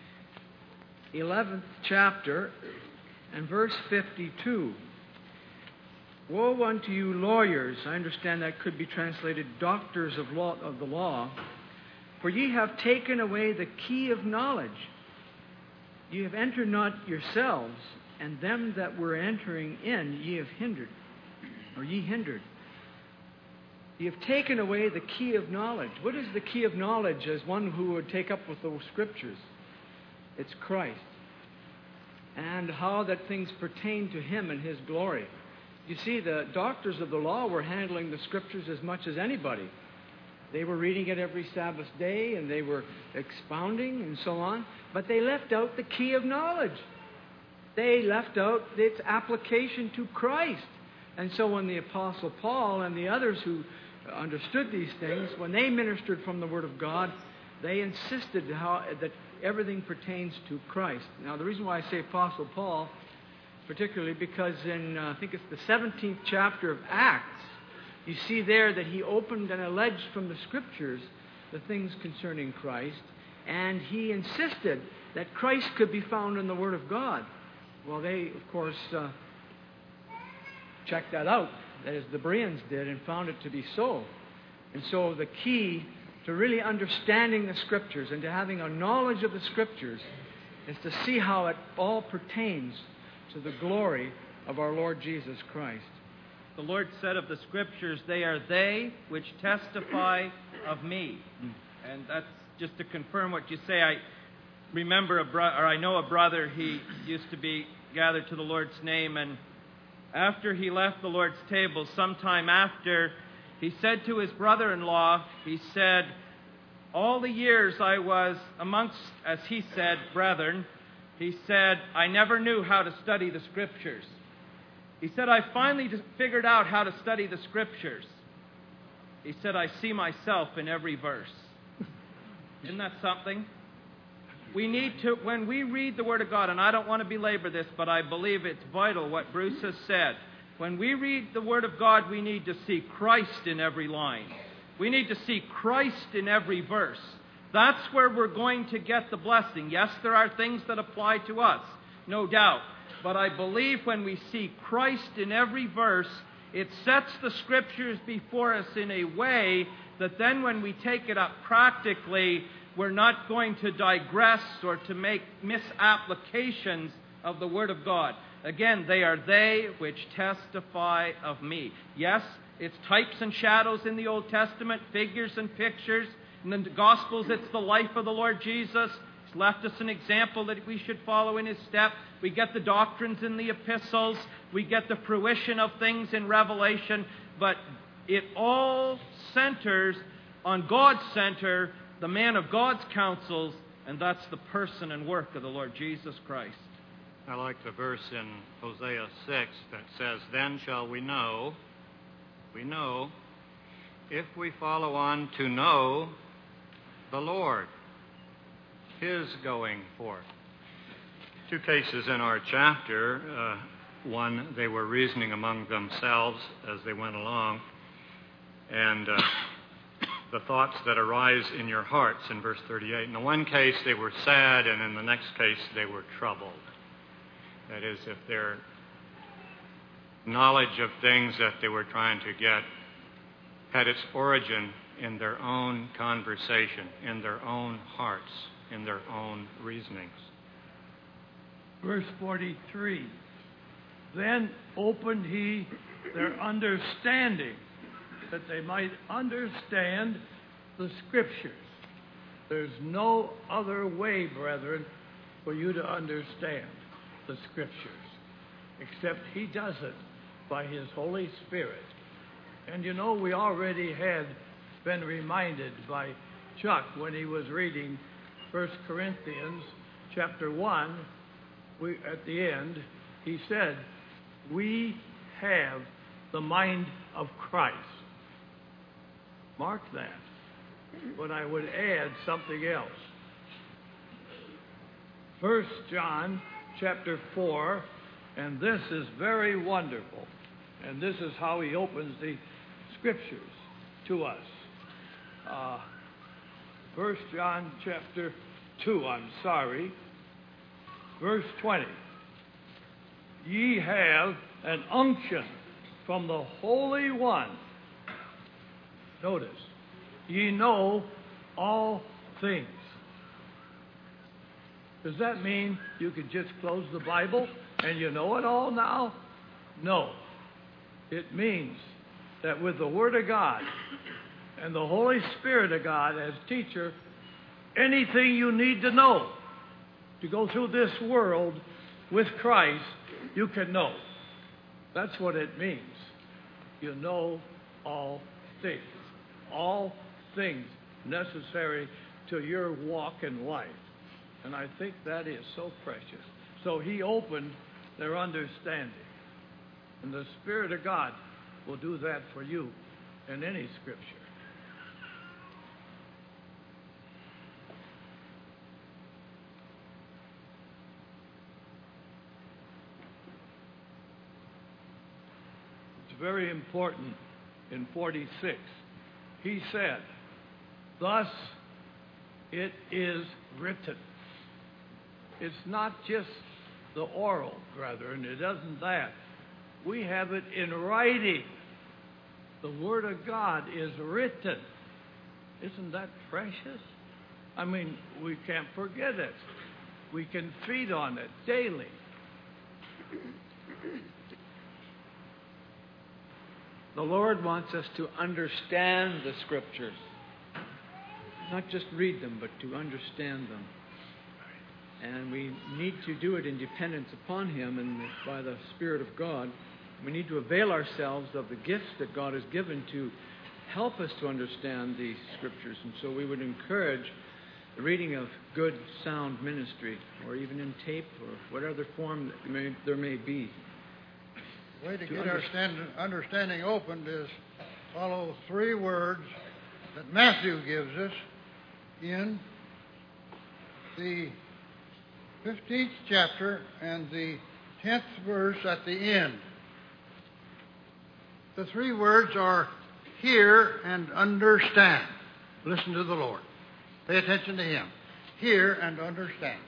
11th chapter and verse 52. Woe unto you lawyers, I understand that could be translated doctors of the law, for ye have taken away the key of knowledge. Ye have entered not yourselves, and them that were entering in ye have hindered, or ye hindered. Ye have taken away the key of knowledge. What is the key of knowledge as one who would take up with the Scriptures? It's Christ. And how that things pertain to him and his glory. You see, the doctors of the law were handling the Scriptures as much as anybody. They were reading it every Sabbath day, and they were expounding and so on. But they left out the key of knowledge. They left out its application to Christ. And so when the Apostle Paul and the others who understood these things, when they ministered from the Word of God, they insisted that everything pertains to Christ. Now, the reason why I say Apostle Paul, particularly because in, I think it's the 17th chapter of Acts, you see there that he opened and alleged from the Scriptures the things concerning Christ, and he insisted that Christ could be found in the Word of God. Well, they, of course, checked that out, as the Bereans did, and found it to be so. And so the key to really understanding the Scriptures and to having a knowledge of the Scriptures is to see how it all pertains to the glory of our Lord Jesus Christ. The Lord said of the Scriptures, they are they which testify of me. And that's just to confirm what you say. I remember I know a brother, he used to be gathered to the Lord's name, and after he left the Lord's table, sometime after, he said to his brother-in-law, he said, all the years I was amongst, as he said, brethren, He said, I never knew how to study the Scriptures. He said, I finally just figured out how to study the Scriptures. He said, I see myself in every verse. Isn't that something? We need to, when we read the Word of God, and I don't want to belabor this, but I believe it's vital what Bruce has said. When we read the Word of God, we need to see Christ in every line. We need to see Christ in every verse. That's where we're going to get the blessing. Yes, there are things that apply to us, no doubt. But I believe when we see Christ in every verse, it sets the Scriptures before us in a way that then when we take it up practically, we're not going to digress or to make misapplications of the Word of God. Again, they are they which testify of me. Yes, it's types and shadows in the Old Testament, figures and pictures. In the Gospels, it's the life of the Lord Jesus. He's left us an example that we should follow in His step. We get the doctrines in the epistles. We get the fruition of things in Revelation. But it all centers on God's center, the man of God's counsels, and that's the person and work of the Lord Jesus Christ. I like the verse in Hosea 6 that says, Then shall we know, if we follow on to know the Lord, His going forth. Two cases in our chapter. One, they were reasoning among themselves as they went along, and the thoughts that arise in your hearts in verse 38. In the one case, they were sad, and in the next case, they were troubled. That is, if their knowledge of things that they were trying to get had its origin in their own conversation, in their own hearts, in their own reasonings. Verse 43, Then opened He their understanding, that they might understand the Scriptures. There's no other way, brethren, for you to understand the Scriptures, except He does it by His Holy Spirit. And you know, we already had been reminded by Chuck when he was reading 1 Corinthians chapter 1, at the end, he said, we have the mind of Christ. Mark that. But I would add something else. 1 John chapter 4, and this is very wonderful. And this is how he opens the Scriptures to us. 1 John chapter 2, verse 20. Ye have an unction from the Holy One. Notice, ye know all things. Does that mean you can just close the Bible and you know it all now? No. It means that with the Word of God and the Holy Spirit of God as teacher, anything you need to know to go through this world with Christ, you can know. That's what it means. You know all things. All things necessary to your walk in life. And I think that is so precious. So He opened their understanding. And the Spirit of God will do that for you in any Scripture. It's very important in 46. He said, thus it is written. It's not just the oral, brethren. It isn't that. We have it in writing. The Word of God is written. Isn't that precious? I mean, we can't forget it. We can feed on it daily. The Lord wants us to understand the Scriptures. Not just read them, but to understand them. And we need to do it in dependence upon Him and by the Spirit of God. We need to avail ourselves of the gifts that God has given to help us to understand the Scriptures. And so we would encourage the reading of good, sound ministry, or even in tape or whatever form that there may be. The way to get our understanding opened is follow three words that Matthew gives us in the 15th chapter and the 10th verse at the end. The three words are hear and understand. Listen to the Lord. Pay attention to Him. Hear and understand.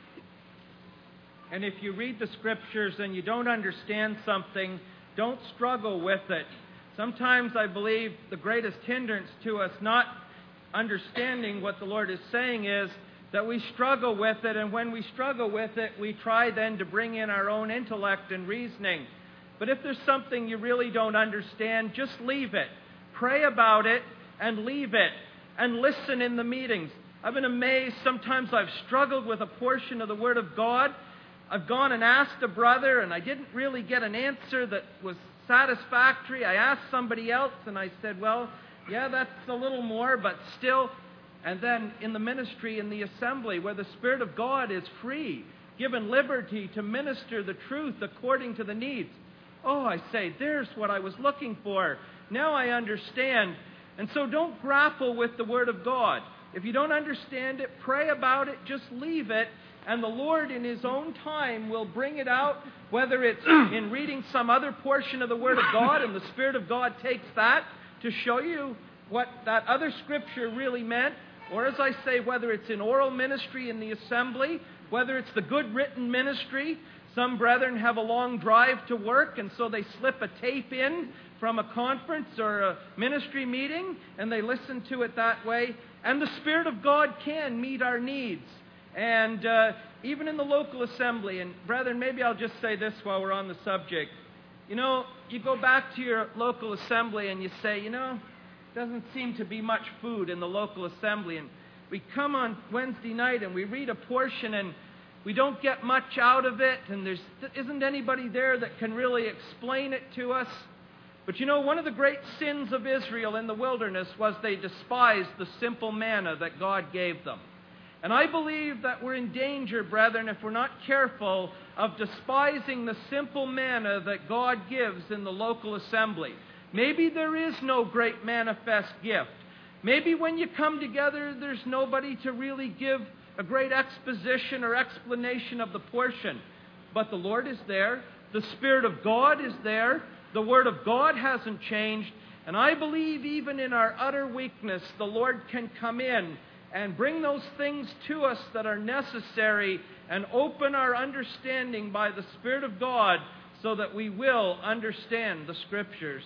And if you read the Scriptures and you don't understand something, don't struggle with it. Sometimes I believe the greatest hindrance to us not understanding what the Lord is saying is that we struggle with it, and when we struggle with it, we try then to bring in our own intellect and reasoning. But if there's something you really don't understand, just leave it. Pray about it and leave it, and listen in the meetings. I've been amazed. Sometimes I've struggled with a portion of the Word of God. I've gone and asked a brother, and I didn't really get an answer that was satisfactory. I asked somebody else, and I said, well, yeah, that's a little more, but still. And then in the ministry, in the assembly, where the Spirit of God is free, given liberty to minister the truth according to the needs. Oh, I say, there's what I was looking for. Now I understand. And so don't grapple with the Word of God. If you don't understand it, pray about it, just leave it, and the Lord in His own time will bring it out, whether it's in reading some other portion of the Word of God, and the Spirit of God takes that to show you what that other Scripture really meant, or as I say, whether it's in oral ministry in the assembly, whether it's the good written ministry. Some brethren have a long drive to work, and so they slip a tape in from a conference or a ministry meeting, and they listen to it that way. And the Spirit of God can meet our needs. And even in the local assembly, and brethren, maybe I'll just say this while we're on the subject. You know, you go back to your local assembly and you say, you know, doesn't seem to be much food in the local assembly. And we come on Wednesday night and we read a portion and we don't get much out of it, and there isn't anybody there that can really explain it to us. But you know, one of the great sins of Israel in the wilderness was they despised the simple manna that God gave them. And I believe that we're in danger, brethren, if we're not careful, of despising the simple manna that God gives in the local assembly. Maybe there is no great manifest gift. Maybe when you come together, there's nobody to really give a great exposition or explanation of the portion. But the Lord is there. The Spirit of God is there. The Word of God hasn't changed. And I believe even in our utter weakness, the Lord can come in and bring those things to us that are necessary and open our understanding by the Spirit of God so that we will understand the Scriptures.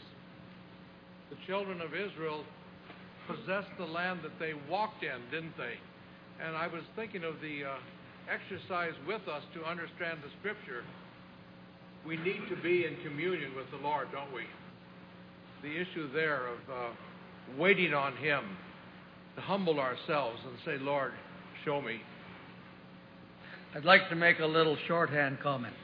The children of Israel possessed the land that they walked in, didn't they? And I was thinking of the exercise with us to understand the Scripture. We need to be in communion with the Lord, don't we? The issue there of waiting on Him, to humble ourselves and say, Lord, show me. I'd like to make a little shorthand comment.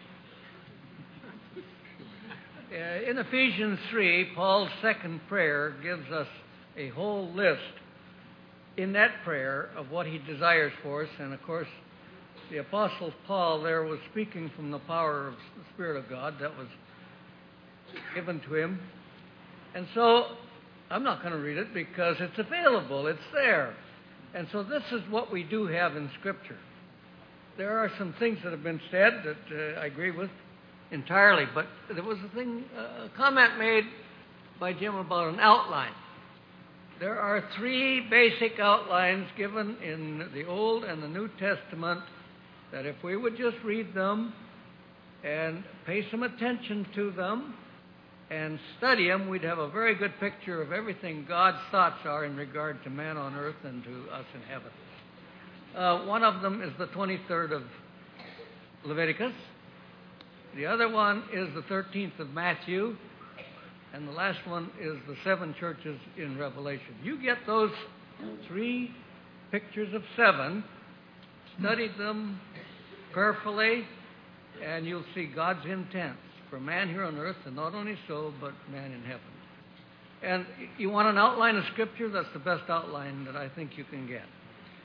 In Ephesians 3, Paul's second prayer gives us a whole list in that prayer of what he desires for us. And of course, the Apostle Paul there was speaking from the power of the Spirit of God that was given to him. And so I'm not going to read it because it's available. It's there. And so this is what we do have in Scripture. There are some things that have been said that I agree with entirely, but there was a comment made by Jim about an outline. There are three basic outlines given in the Old and the New Testament that if we would just read them and pay some attention to them and study them, we'd have a very good picture of everything God's thoughts are in regard to man on earth and to us in heaven. One of them is the 23rd of Leviticus. The other one is the 13th of Matthew. And the last one is the 7 churches in Revelation. You get those 3 pictures of 7, study them carefully, and you'll see God's intent for man here on earth, and not only so, but man in heaven. And you want an outline of Scripture? That's the best outline that I think you can get.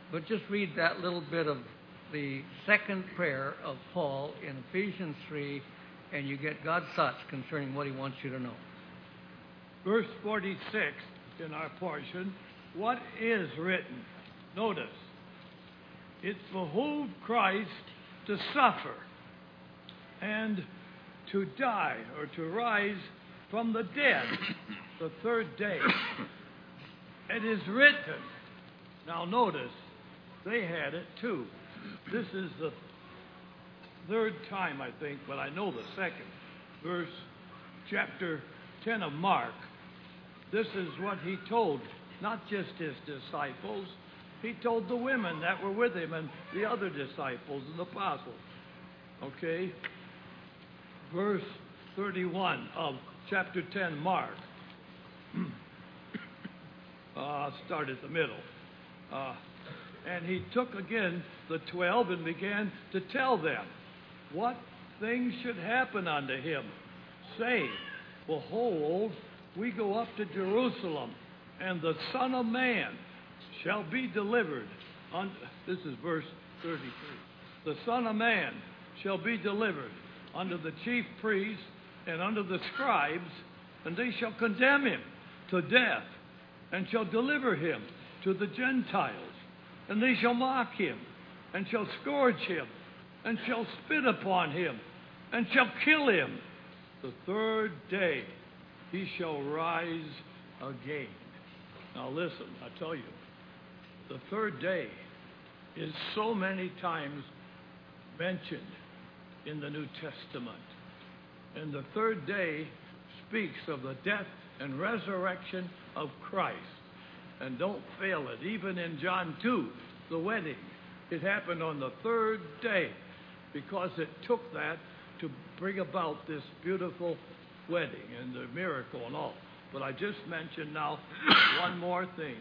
but just read that little bit of the second prayer of Paul in Ephesians 3, and you get God's thoughts concerning what he wants you to know. Verse 46 in our portion, what is written? Notice, it behooved Christ to suffer and to die or to rise from the dead the third day. It is written. Now notice, they had it too. This is the third time, I think, but I know the second. Verse, chapter 10 of Mark. This is what he told, not just his disciples. He told the women that were with him and the other disciples and apostles. Okay? Verse 31 of chapter 10, Mark. Start at the middle. And he took again the 12 and began to tell them what things should happen unto him, saying, behold, we go up to Jerusalem, and the Son of Man shall be delivered. This is verse 33. The Son of Man shall be delivered unto the chief priests and unto the scribes, and they shall condemn him to death, and shall deliver him to the Gentiles. And they shall mock him, and shall scourge him, and shall spit upon him, and shall kill him. The third day he shall rise again. Now listen, I tell you, the third day is so many times mentioned in the New Testament. And the third day speaks of the death and resurrection of Christ. And don't fail it. Even in John 2, the wedding, it happened on the third day because it took that to bring about this beautiful wedding and the miracle and all. But I just mentioned now one more thing.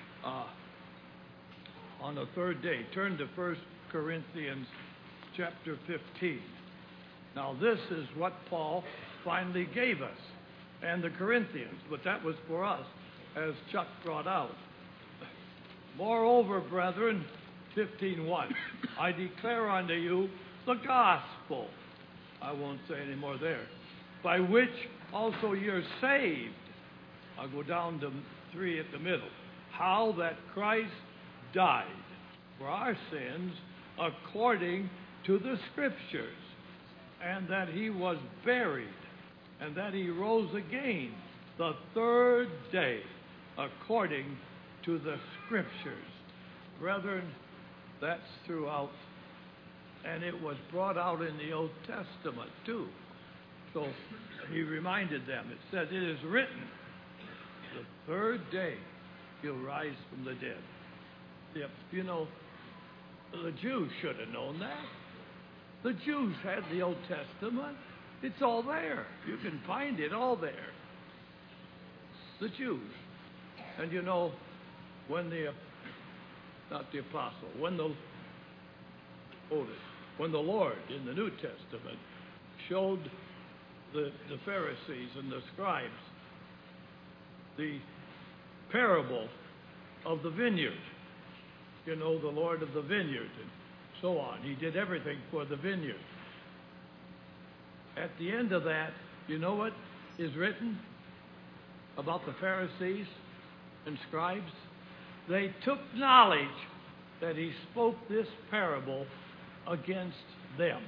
On the third day, turn to 1 Corinthians chapter 15. Now this is what Paul finally gave us and the Corinthians, but that was for us, as Chuck brought out. Moreover, brethren, 15:1, I declare unto you the gospel. I won't say any more there. By which also you're saved. I'll go down to 3 at the middle. How that Christ died for our sins according to the Scriptures, and that he was buried, and that he rose again the third day according to the Scriptures. Brethren, that's throughout, and it was brought out in the Old Testament too. So he reminded them, it said, it is written, the third day he'll rise from the dead. Yep, you know, the Jews should have known that. The Jews had the Old Testament. It's all there. You can find it all there. The Jews. And you know, when the Lord in the New Testament showed the Pharisees and the scribes the parable of the vineyard, you know, the Lord of the vineyard and so on. He did everything for the vineyard. At the end of that, you know what is written about the Pharisees and scribes? They took knowledge that he spoke this parable against them.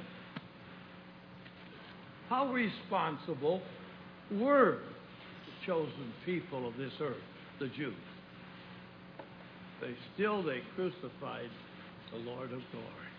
How responsible were the chosen people of this earth, the Jews? They crucified the Lord of glory.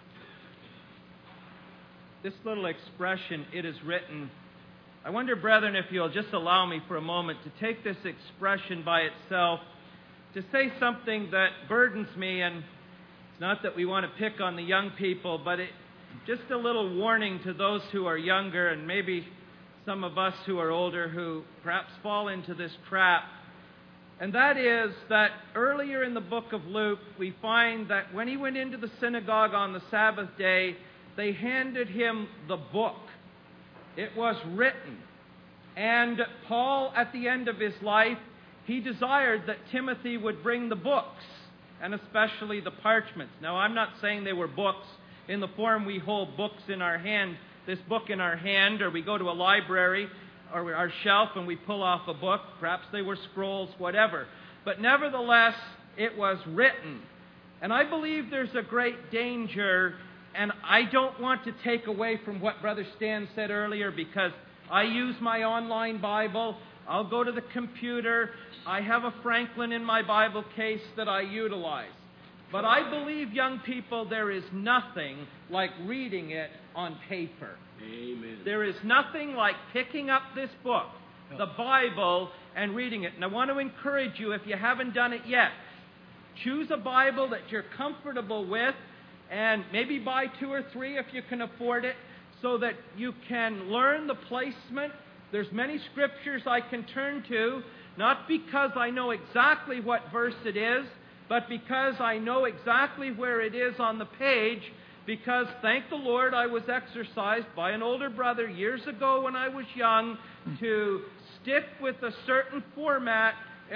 This little expression, it is written, I wonder, brethren, if you'll just allow me for a moment to take this expression by itself to say something that burdens me, and it's not that we want to pick on the young people, but just a little warning to those who are younger and maybe some of us who are older who perhaps fall into this trap. And that is that earlier in the book of Luke, we find that when he went into the synagogue on the Sabbath day, they handed him the book. It was written. And Paul, at the end of his life, he desired that Timothy would bring the books. and especially the parchments. Now, I'm not saying they were books in the form we hold books in our hand, this book in our hand, or we go to a library or our shelf and we pull off a book. Perhaps they were scrolls, whatever. But nevertheless, it was written. And I believe there's a great danger, and I don't want to take away from what Brother Stan said earlier, because I use my online Bible. I'll go to the computer. I have a Franklin in my Bible case that I utilize. But I believe, young people, there is nothing like reading it on paper. Amen. There is nothing like picking up this book, the Bible, and reading it. And I want to encourage you, if you haven't done it yet, choose a Bible that you're comfortable with, and maybe buy 2 or 3 if you can afford it, so that you can learn the placement. There's many scriptures I can turn to, not because I know exactly what verse it is, but because I know exactly where it is on the page, because, thank the Lord, I was exercised by an older brother years ago when I was young to stick with a certain format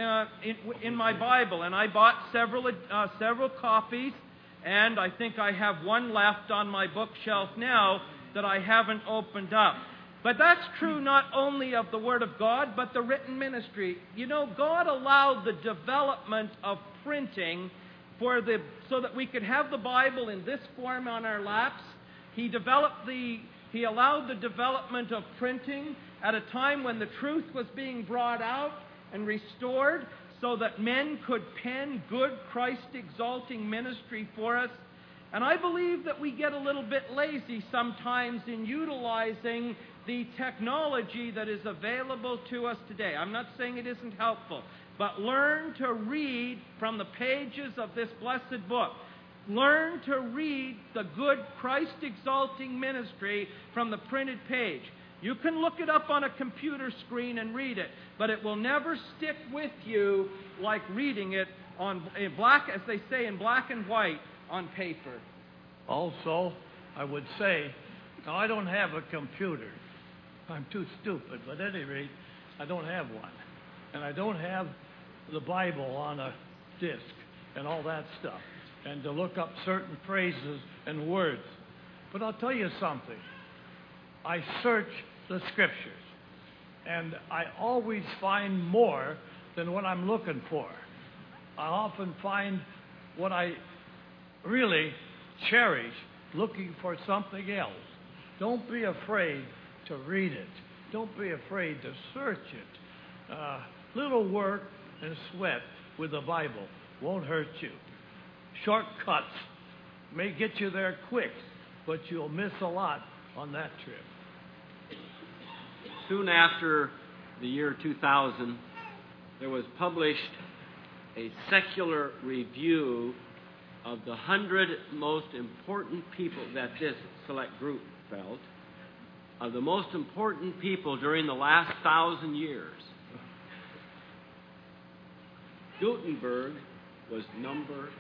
in my Bible. And I bought several copies, and I think I have one left on my bookshelf now that I haven't opened up. But that's true not only of the Word of God, but the written ministry. You know, God allowed the development of printing so that we could have the Bible in this form on our laps. He allowed the development of printing at a time when the truth was being brought out and restored, so that men could pen good Christ-exalting ministry for us. And I believe that we get a little bit lazy sometimes in utilizing the technology that is available to us today. I'm not saying it isn't helpful, but learn to read from the pages of this blessed book. Learn to read the good Christ-exalting ministry from the printed page. You can look it up on a computer screen and read it, but it will never stick with you like reading it in black, as they say, in black and white on paper. Also, I would say, now I don't have a computer. I'm too stupid, but at any rate, I don't have one. And I don't have the Bible on a disc and all that stuff, and to look up certain phrases and words. But I'll tell you something. I search the Scriptures, and I always find more than what I'm looking for. I often find what I really cherish looking for something else. Don't be afraid to read it. Don't be afraid to search it. Little work and sweat with the Bible won't hurt you. Shortcuts may get you there quick, but you'll miss a lot on that trip. Soon after the year 2000, there was published a secular review of the 100 most important people that this select group felt, of the most important people during the last 1,000 years. Gutenberg was number 1.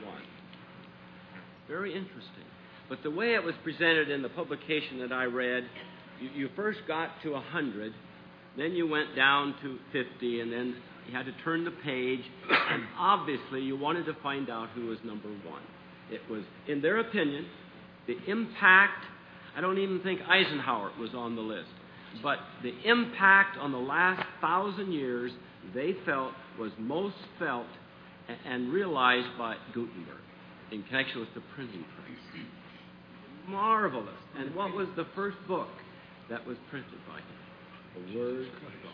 Very interesting. But the way it was presented in the publication that I read, you first got to 100, then you went down to 50, and then you had to turn the page, and obviously you wanted to find out who was number 1. It was, in their opinion, the impact. I don't even think Eisenhower was on the list, but the impact on the last 1,000 years they felt was most felt and realized by Gutenberg in connection with the printing press. Marvelous. And what was the first book that was printed by him? The Word of God.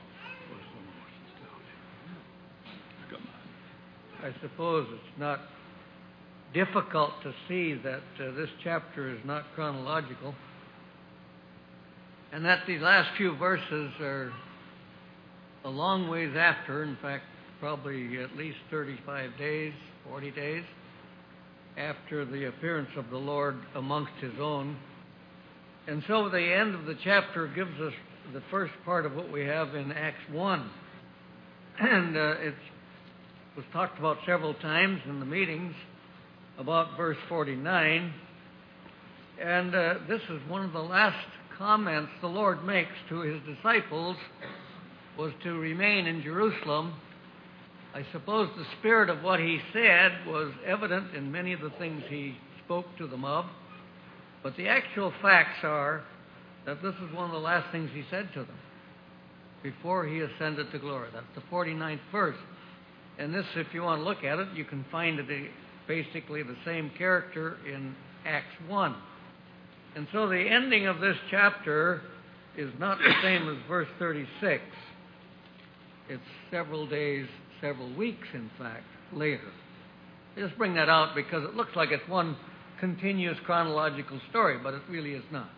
I suppose it's not difficult to see that this chapter is not chronological, and that the last few verses are a long ways after, in fact, probably at least 35 days, 40 days, after the appearance of the Lord amongst his own. And so the end of the chapter gives us the first part of what we have in Acts 1. And it was talked about several times in the meetings about verse 49. And this is one of the last comments the Lord makes to his disciples, was to remain in Jerusalem I suppose the spirit of what he said was evident in many of the things he spoke to them of, but the actual facts are that this is one of the last things he said to them before he ascended to glory. That's the 49th verse. And this, if you want to look at it, you can find it basically the same character in Acts 1. And so the ending of this chapter is not the same as verse 36. It's several days, several weeks, in fact, later. I just bring that out because it looks like it's one continuous chronological story, but it really is not.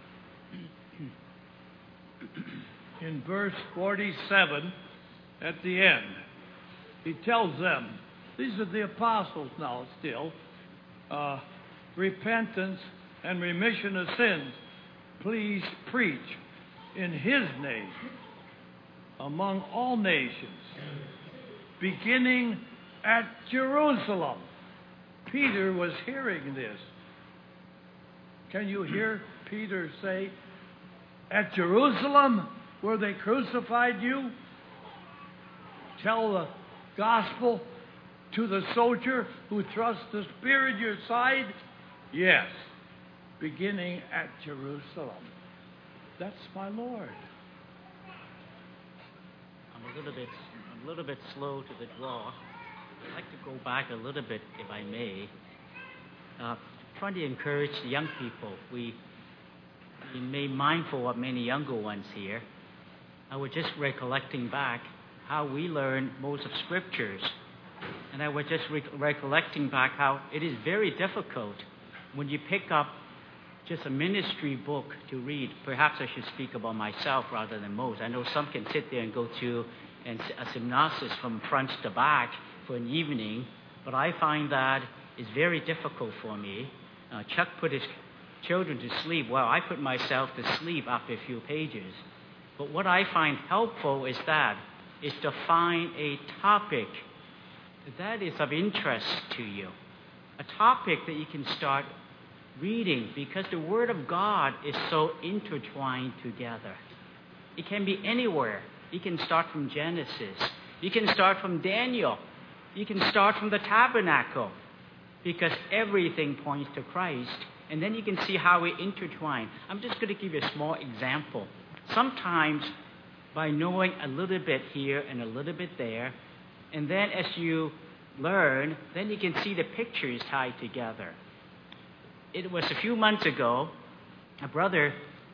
In verse 47, at the end, he tells them, these are the apostles now still, repentance and remission of sins, please preach in his name among all nations, beginning at Jerusalem. Peter was hearing this. Can you hear Peter say, at Jerusalem, where they crucified you? Tell the gospel to the soldier who thrusts the spear in your side? Yes, beginning at Jerusalem. That's my Lord. I'm a little bit slow to the draw. I'd like to go back a little bit, if I may. Trying to encourage the young people. We may be mindful of many younger ones here. I was just recollecting back how we learn most of Scriptures. And I was just recollecting back how it is very difficult when you pick up just a ministry book to read. Perhaps I should speak about myself rather than most. I know some can sit there and go through a synopsis from front to back for an evening, but I find that is very difficult for me. Chuck put his children to sleep. Well, I put myself to sleep after a few pages. But what I find helpful is to find a topic that is of interest to you, a topic that you can start reading, because the Word of God is so intertwined together. It can be anywhere. You can start from Genesis. You can start from Daniel. You can start from the tabernacle, because everything points to Christ. And then you can see how we intertwine. I'm just going to give you a small example. Sometimes by knowing a little bit here and a little bit there, and then as you learn, then you can see the pictures tied together. It was a few months ago, a brother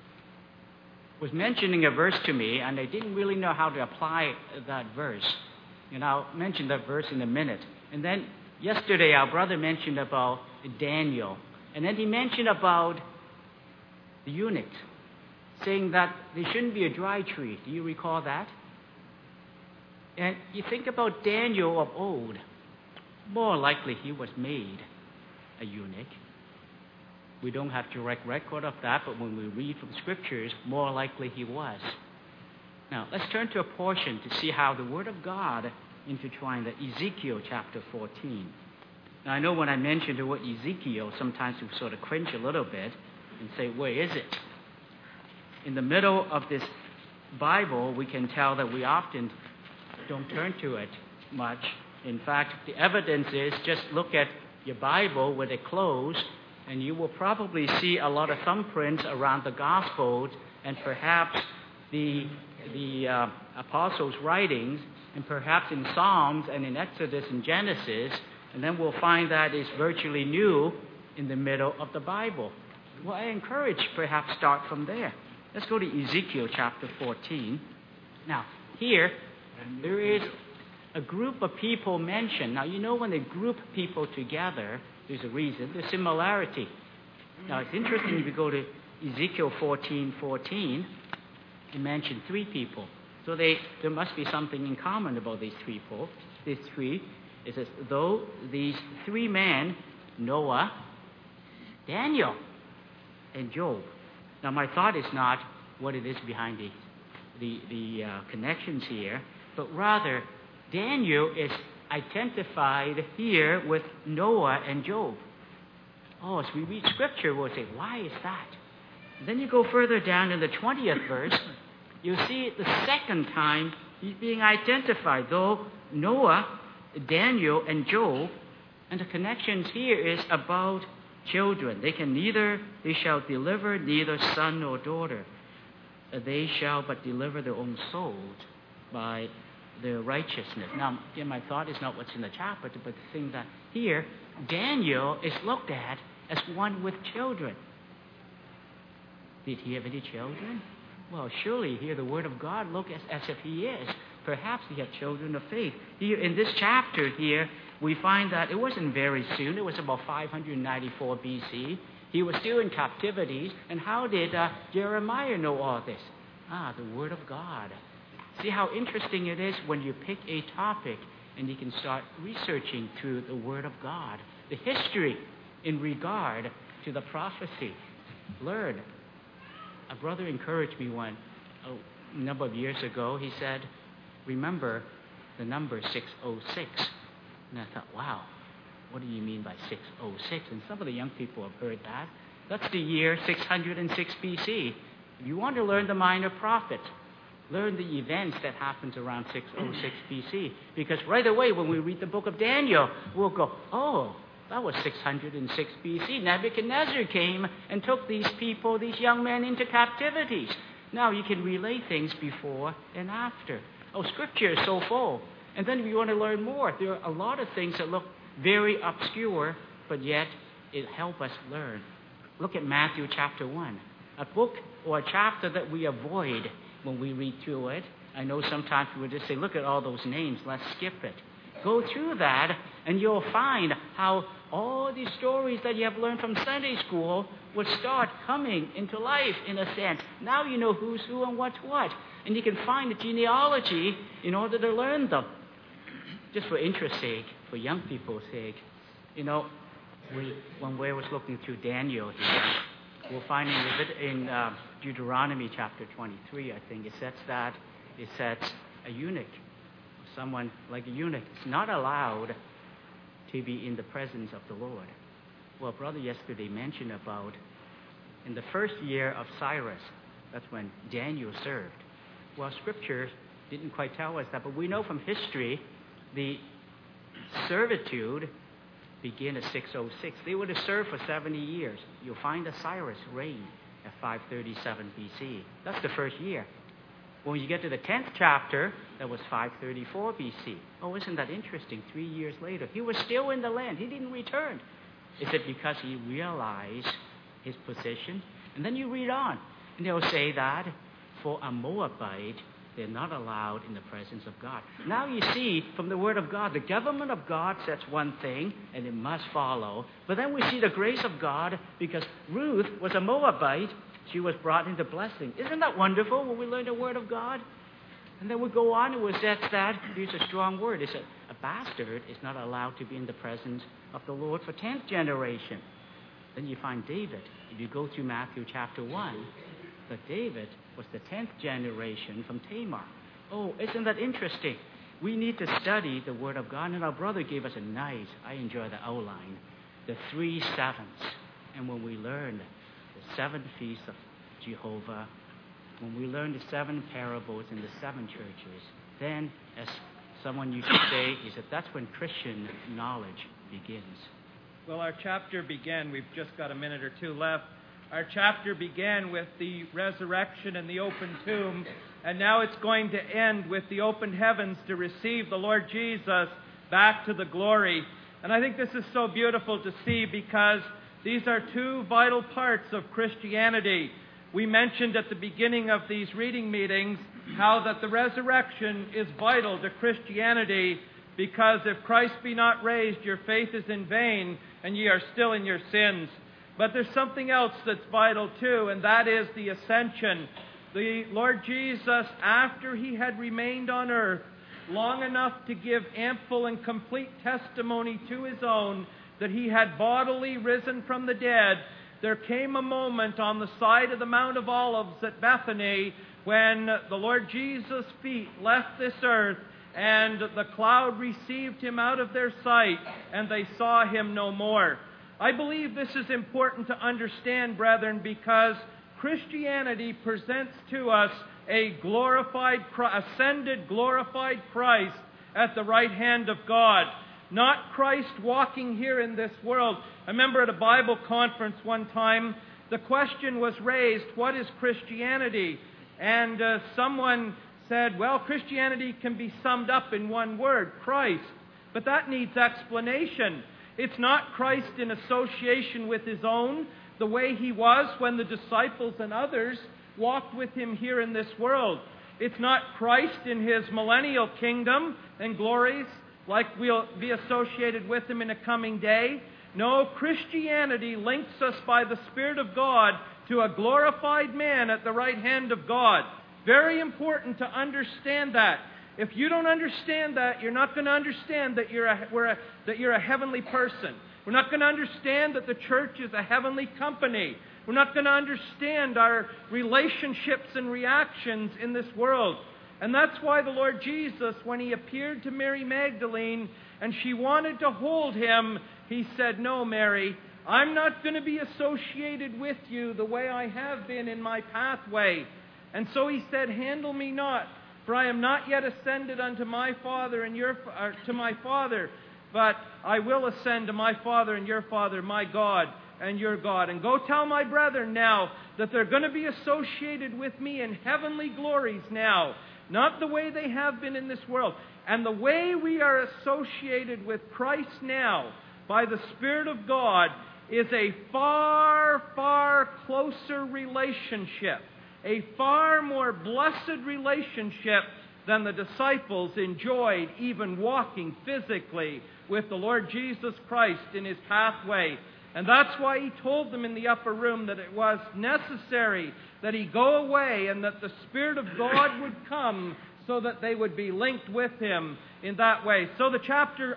was mentioning a verse to me, and I didn't really know how to apply that verse. And I'll mention that verse in a minute. And then yesterday, our brother mentioned about Daniel. And then he mentioned about the eunuch, saying that there shouldn't be a dry tree. Do you recall that? And you think about Daniel of old, more likely he was made a eunuch. We don't have direct record of that, but when we read from Scriptures, more likely he was. Now, let's turn to a portion to see how the Word of God intertwined at Ezekiel chapter 14. Now, I know when I mention the word Ezekiel, sometimes we sort of cringe a little bit and say, where is it? In the middle of this Bible, we can tell that we often don't turn to it much. In fact, the evidence is just look at your Bible with it closed, and you will probably see a lot of thumbprints around the Gospels and perhaps the Apostles' writings, and perhaps in Psalms and in Exodus and Genesis, and then we'll find that it's virtually new in the middle of the Bible. Well, I encourage perhaps start from there. Let's go to Ezekiel chapter 14. Now, here, there is a group of people mentioned. Now, you know when they group people together, there's a reason, there's similarity. Now, it's interesting if you go to Ezekiel 14:14, you mention three people. So there must be something in common about these people. These three, it says, though these three men, Noah, Daniel, and Job. Now, my thought is not what it is behind the connections here, but rather Daniel is identified here with Noah and Job. Oh, as we read Scripture, we'll say, why is that? And then you go further down in the 20th verse, you'll see the second time he's being identified. Though Noah Daniel and Job, and the connections here is about children. They shall deliver neither son nor daughter. They shall but deliver their own souls by their righteousness. Now, again, my thought is not what's in the chapter, but the thing that here, Daniel is looked at as one with children. Did he have any children? Well, surely here the Word of God looks as if he is. Perhaps he had children of faith. Here in this chapter here, we find that it wasn't very soon. It was about 594 BC. He was still in captivity. And how did Jeremiah know all this? The Word of God. See how interesting it is when you pick a topic and you can start researching through the Word of God. The history in regard to the prophecy. Learn. A brother encouraged me a number of years ago. He said, remember the number 606. And I thought, wow, what do you mean by 606? And some of the young people have heard that. That's the year 606 BC. If you want to learn the minor prophets, learn the events that happened around 606 BC. Because right away when we read the book of Daniel, we'll go, oh, that was 606 BC. Nebuchadnezzar came and took these people, these young men, into captivities. Now you can relate things before and after. Oh, Scripture is so full. And then if you want to learn more, there are a lot of things that look very obscure, but yet it helps us learn. Look at Matthew chapter 1, a book or a chapter that we avoid when we read through it. I know sometimes we would just say, look at all those names, let's skip it. Go through that, and you'll find how all these stories that you have learned from Sunday school will start coming into life in a sense. Now you know who's who and what's what. And you can find the genealogy in order to learn them. Just for interest's sake, for young people's sake. You know, when we was looking through Daniel here, we'll find in Deuteronomy chapter 23, I think, it says a eunuch, someone like a eunuch, is not allowed to be in the presence of the Lord. Well, brother yesterday mentioned about in the first year of Cyrus, that's when Daniel served. Well, Scripture didn't quite tell us that, but we know from history the servitude began at 606. They would have served for 70 years. You'll find that Cyrus reigned at 537 BC. That's the first year. When you get to the 10th chapter, that was 534 BC. Oh, isn't that interesting? 3 years later, he was still in the land. He didn't return. Is it because he realized his position? And then you read on, and they'll say that for a Moabite, they're not allowed in the presence of God. Now you see from the Word of God, the government of God says one thing, and it must follow. But then we see the grace of God, because Ruth was a Moabite. She was brought into blessing. Isn't that wonderful when we learn the Word of God? And then we go on, and it says that, here's a strong word. It said, a bastard is not allowed to be in the presence of the Lord for 10th generation. Then you find David. If you go through Matthew chapter 1, that David was the 10th generation from Tamar. Oh, isn't that interesting? We need to study the Word of God. And our brother gave us I enjoy the outline, the 3 sevens. And when we learn the 7 feasts of Jehovah, when we learn the 7 parables in the 7 churches, then, as someone used to say, he said, that's when Christian knowledge begins. Well, our chapter began, we've just got a minute or two left. Our chapter began with the resurrection and the open tomb, and now it's going to end with the open heavens to receive the Lord Jesus back to the glory. And I think this is so beautiful to see, because these are 2 vital parts of Christianity. We mentioned at the beginning of these reading meetings how that the resurrection is vital to Christianity, because if Christ be not raised, your faith is in vain, and ye are still in your sins. But there's something else that's vital too, and that is the ascension. The Lord Jesus, after he had remained on earth long enough to give ample and complete testimony to his own that he had bodily risen from the dead, there came a moment on the side of the Mount of Olives at Bethany when the Lord Jesus' feet left this earth, and the cloud received him out of their sight, and they saw him no more. I believe this is important to understand, brethren, because Christianity presents to us a glorified, ascended, glorified Christ at the right hand of God. Not Christ walking here in this world. I remember at a Bible conference one time, the question was raised, what is Christianity? And someone said, well, Christianity can be summed up in one word, Christ. But that needs explanation. It's not Christ in association with his own, the way he was when the disciples and others walked with him here in this world. It's not Christ in his millennial kingdom and glories, like we'll be associated with him in a coming day. No, Christianity links us by the Spirit of God to a glorified man at the right hand of God. Very important to understand that. If you don't understand that, you're not going to understand that you're a heavenly person. We're not going to understand that the church is a heavenly company. We're not going to understand our relationships and reactions in this world. And that's why the Lord Jesus, when he appeared to Mary Magdalene and she wanted to hold him, he said, no, Mary, I'm not going to be associated with you the way I have been in my pathway. And so he said, handle me not, for I am not yet ascended unto my Father and to my Father, but I will ascend to my Father and your Father, my God and your God. And go tell my brethren now that they're going to be associated with me in heavenly glories now, not the way they have been in this world. And the way we are associated with Christ now by the Spirit of God is a far, far closer relationship, a far more blessed relationship than the disciples enjoyed even walking physically with the Lord Jesus Christ in his pathway. And that's why he told them in the upper room that it was necessary that he go away and that the Spirit of God would come so that they would be linked with him in that way. So the chapter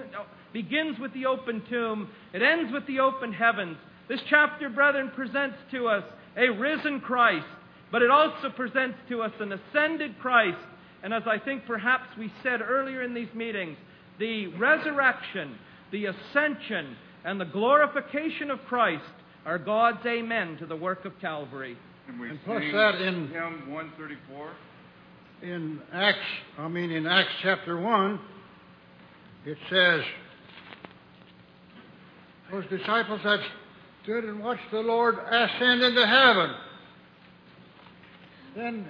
begins with the open tomb. It ends with the open heavens. This chapter, brethren, presents to us a risen Christ, but it also presents to us an ascended Christ. And as I think perhaps we said earlier in these meetings, the resurrection, the ascension, and the glorification of Christ are God's amen to the work of Calvary. And plus that in hymn 134. In Acts chapter 1, it says, those disciples that stood and watched the Lord ascend into heaven. Then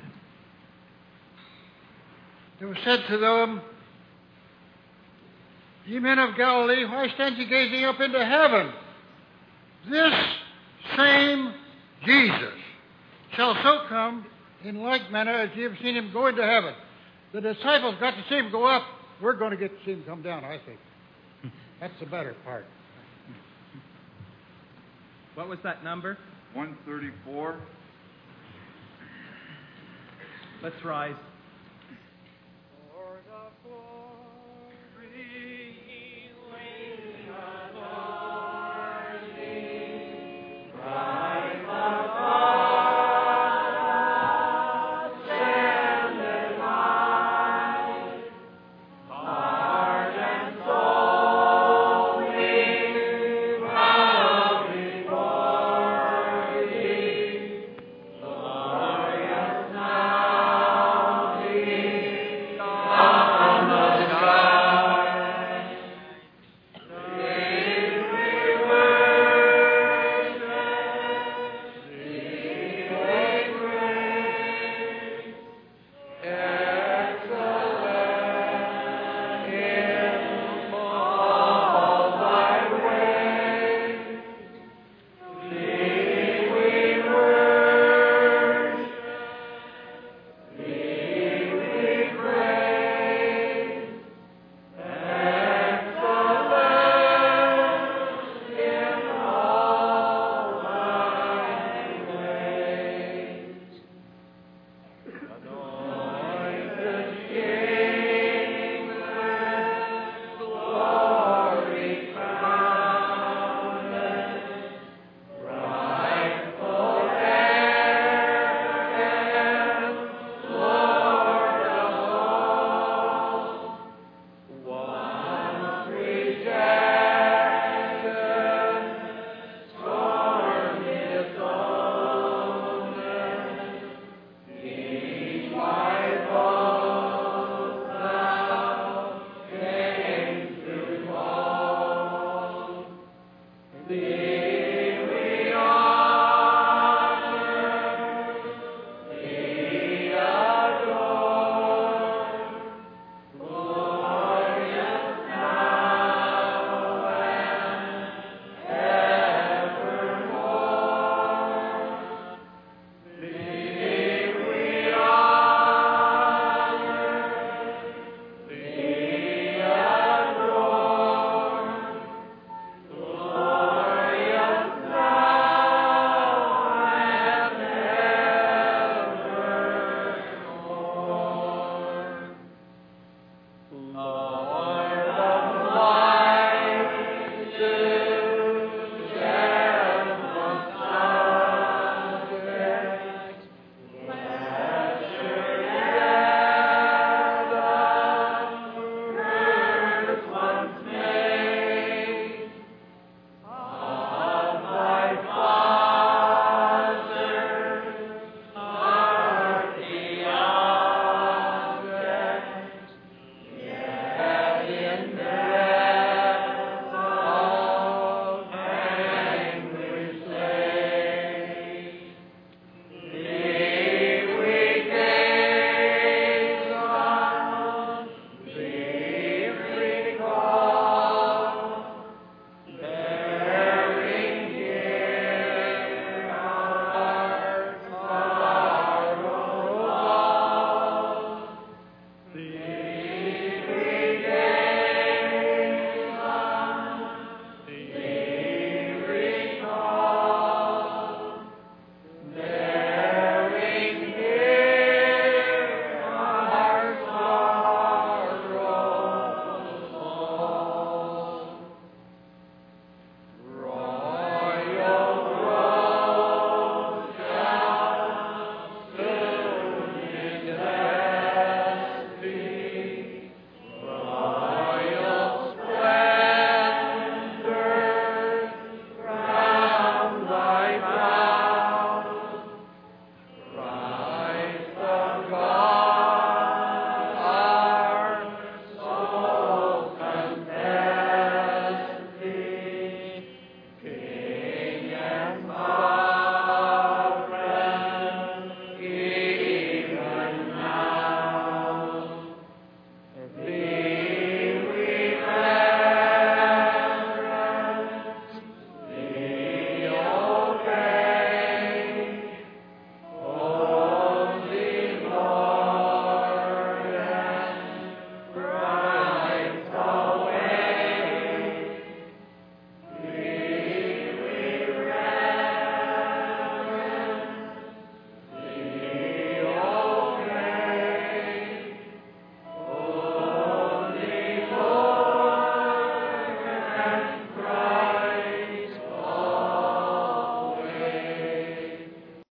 it was said to them, ye men of Galilee, why stand ye gazing up into heaven? This same Jesus shall so come in like manner as ye have seen him go into heaven. The disciples got to see him go up. We're going to get to see him come down, I think. That's the better part. What was that number? 134. Let's rise. For the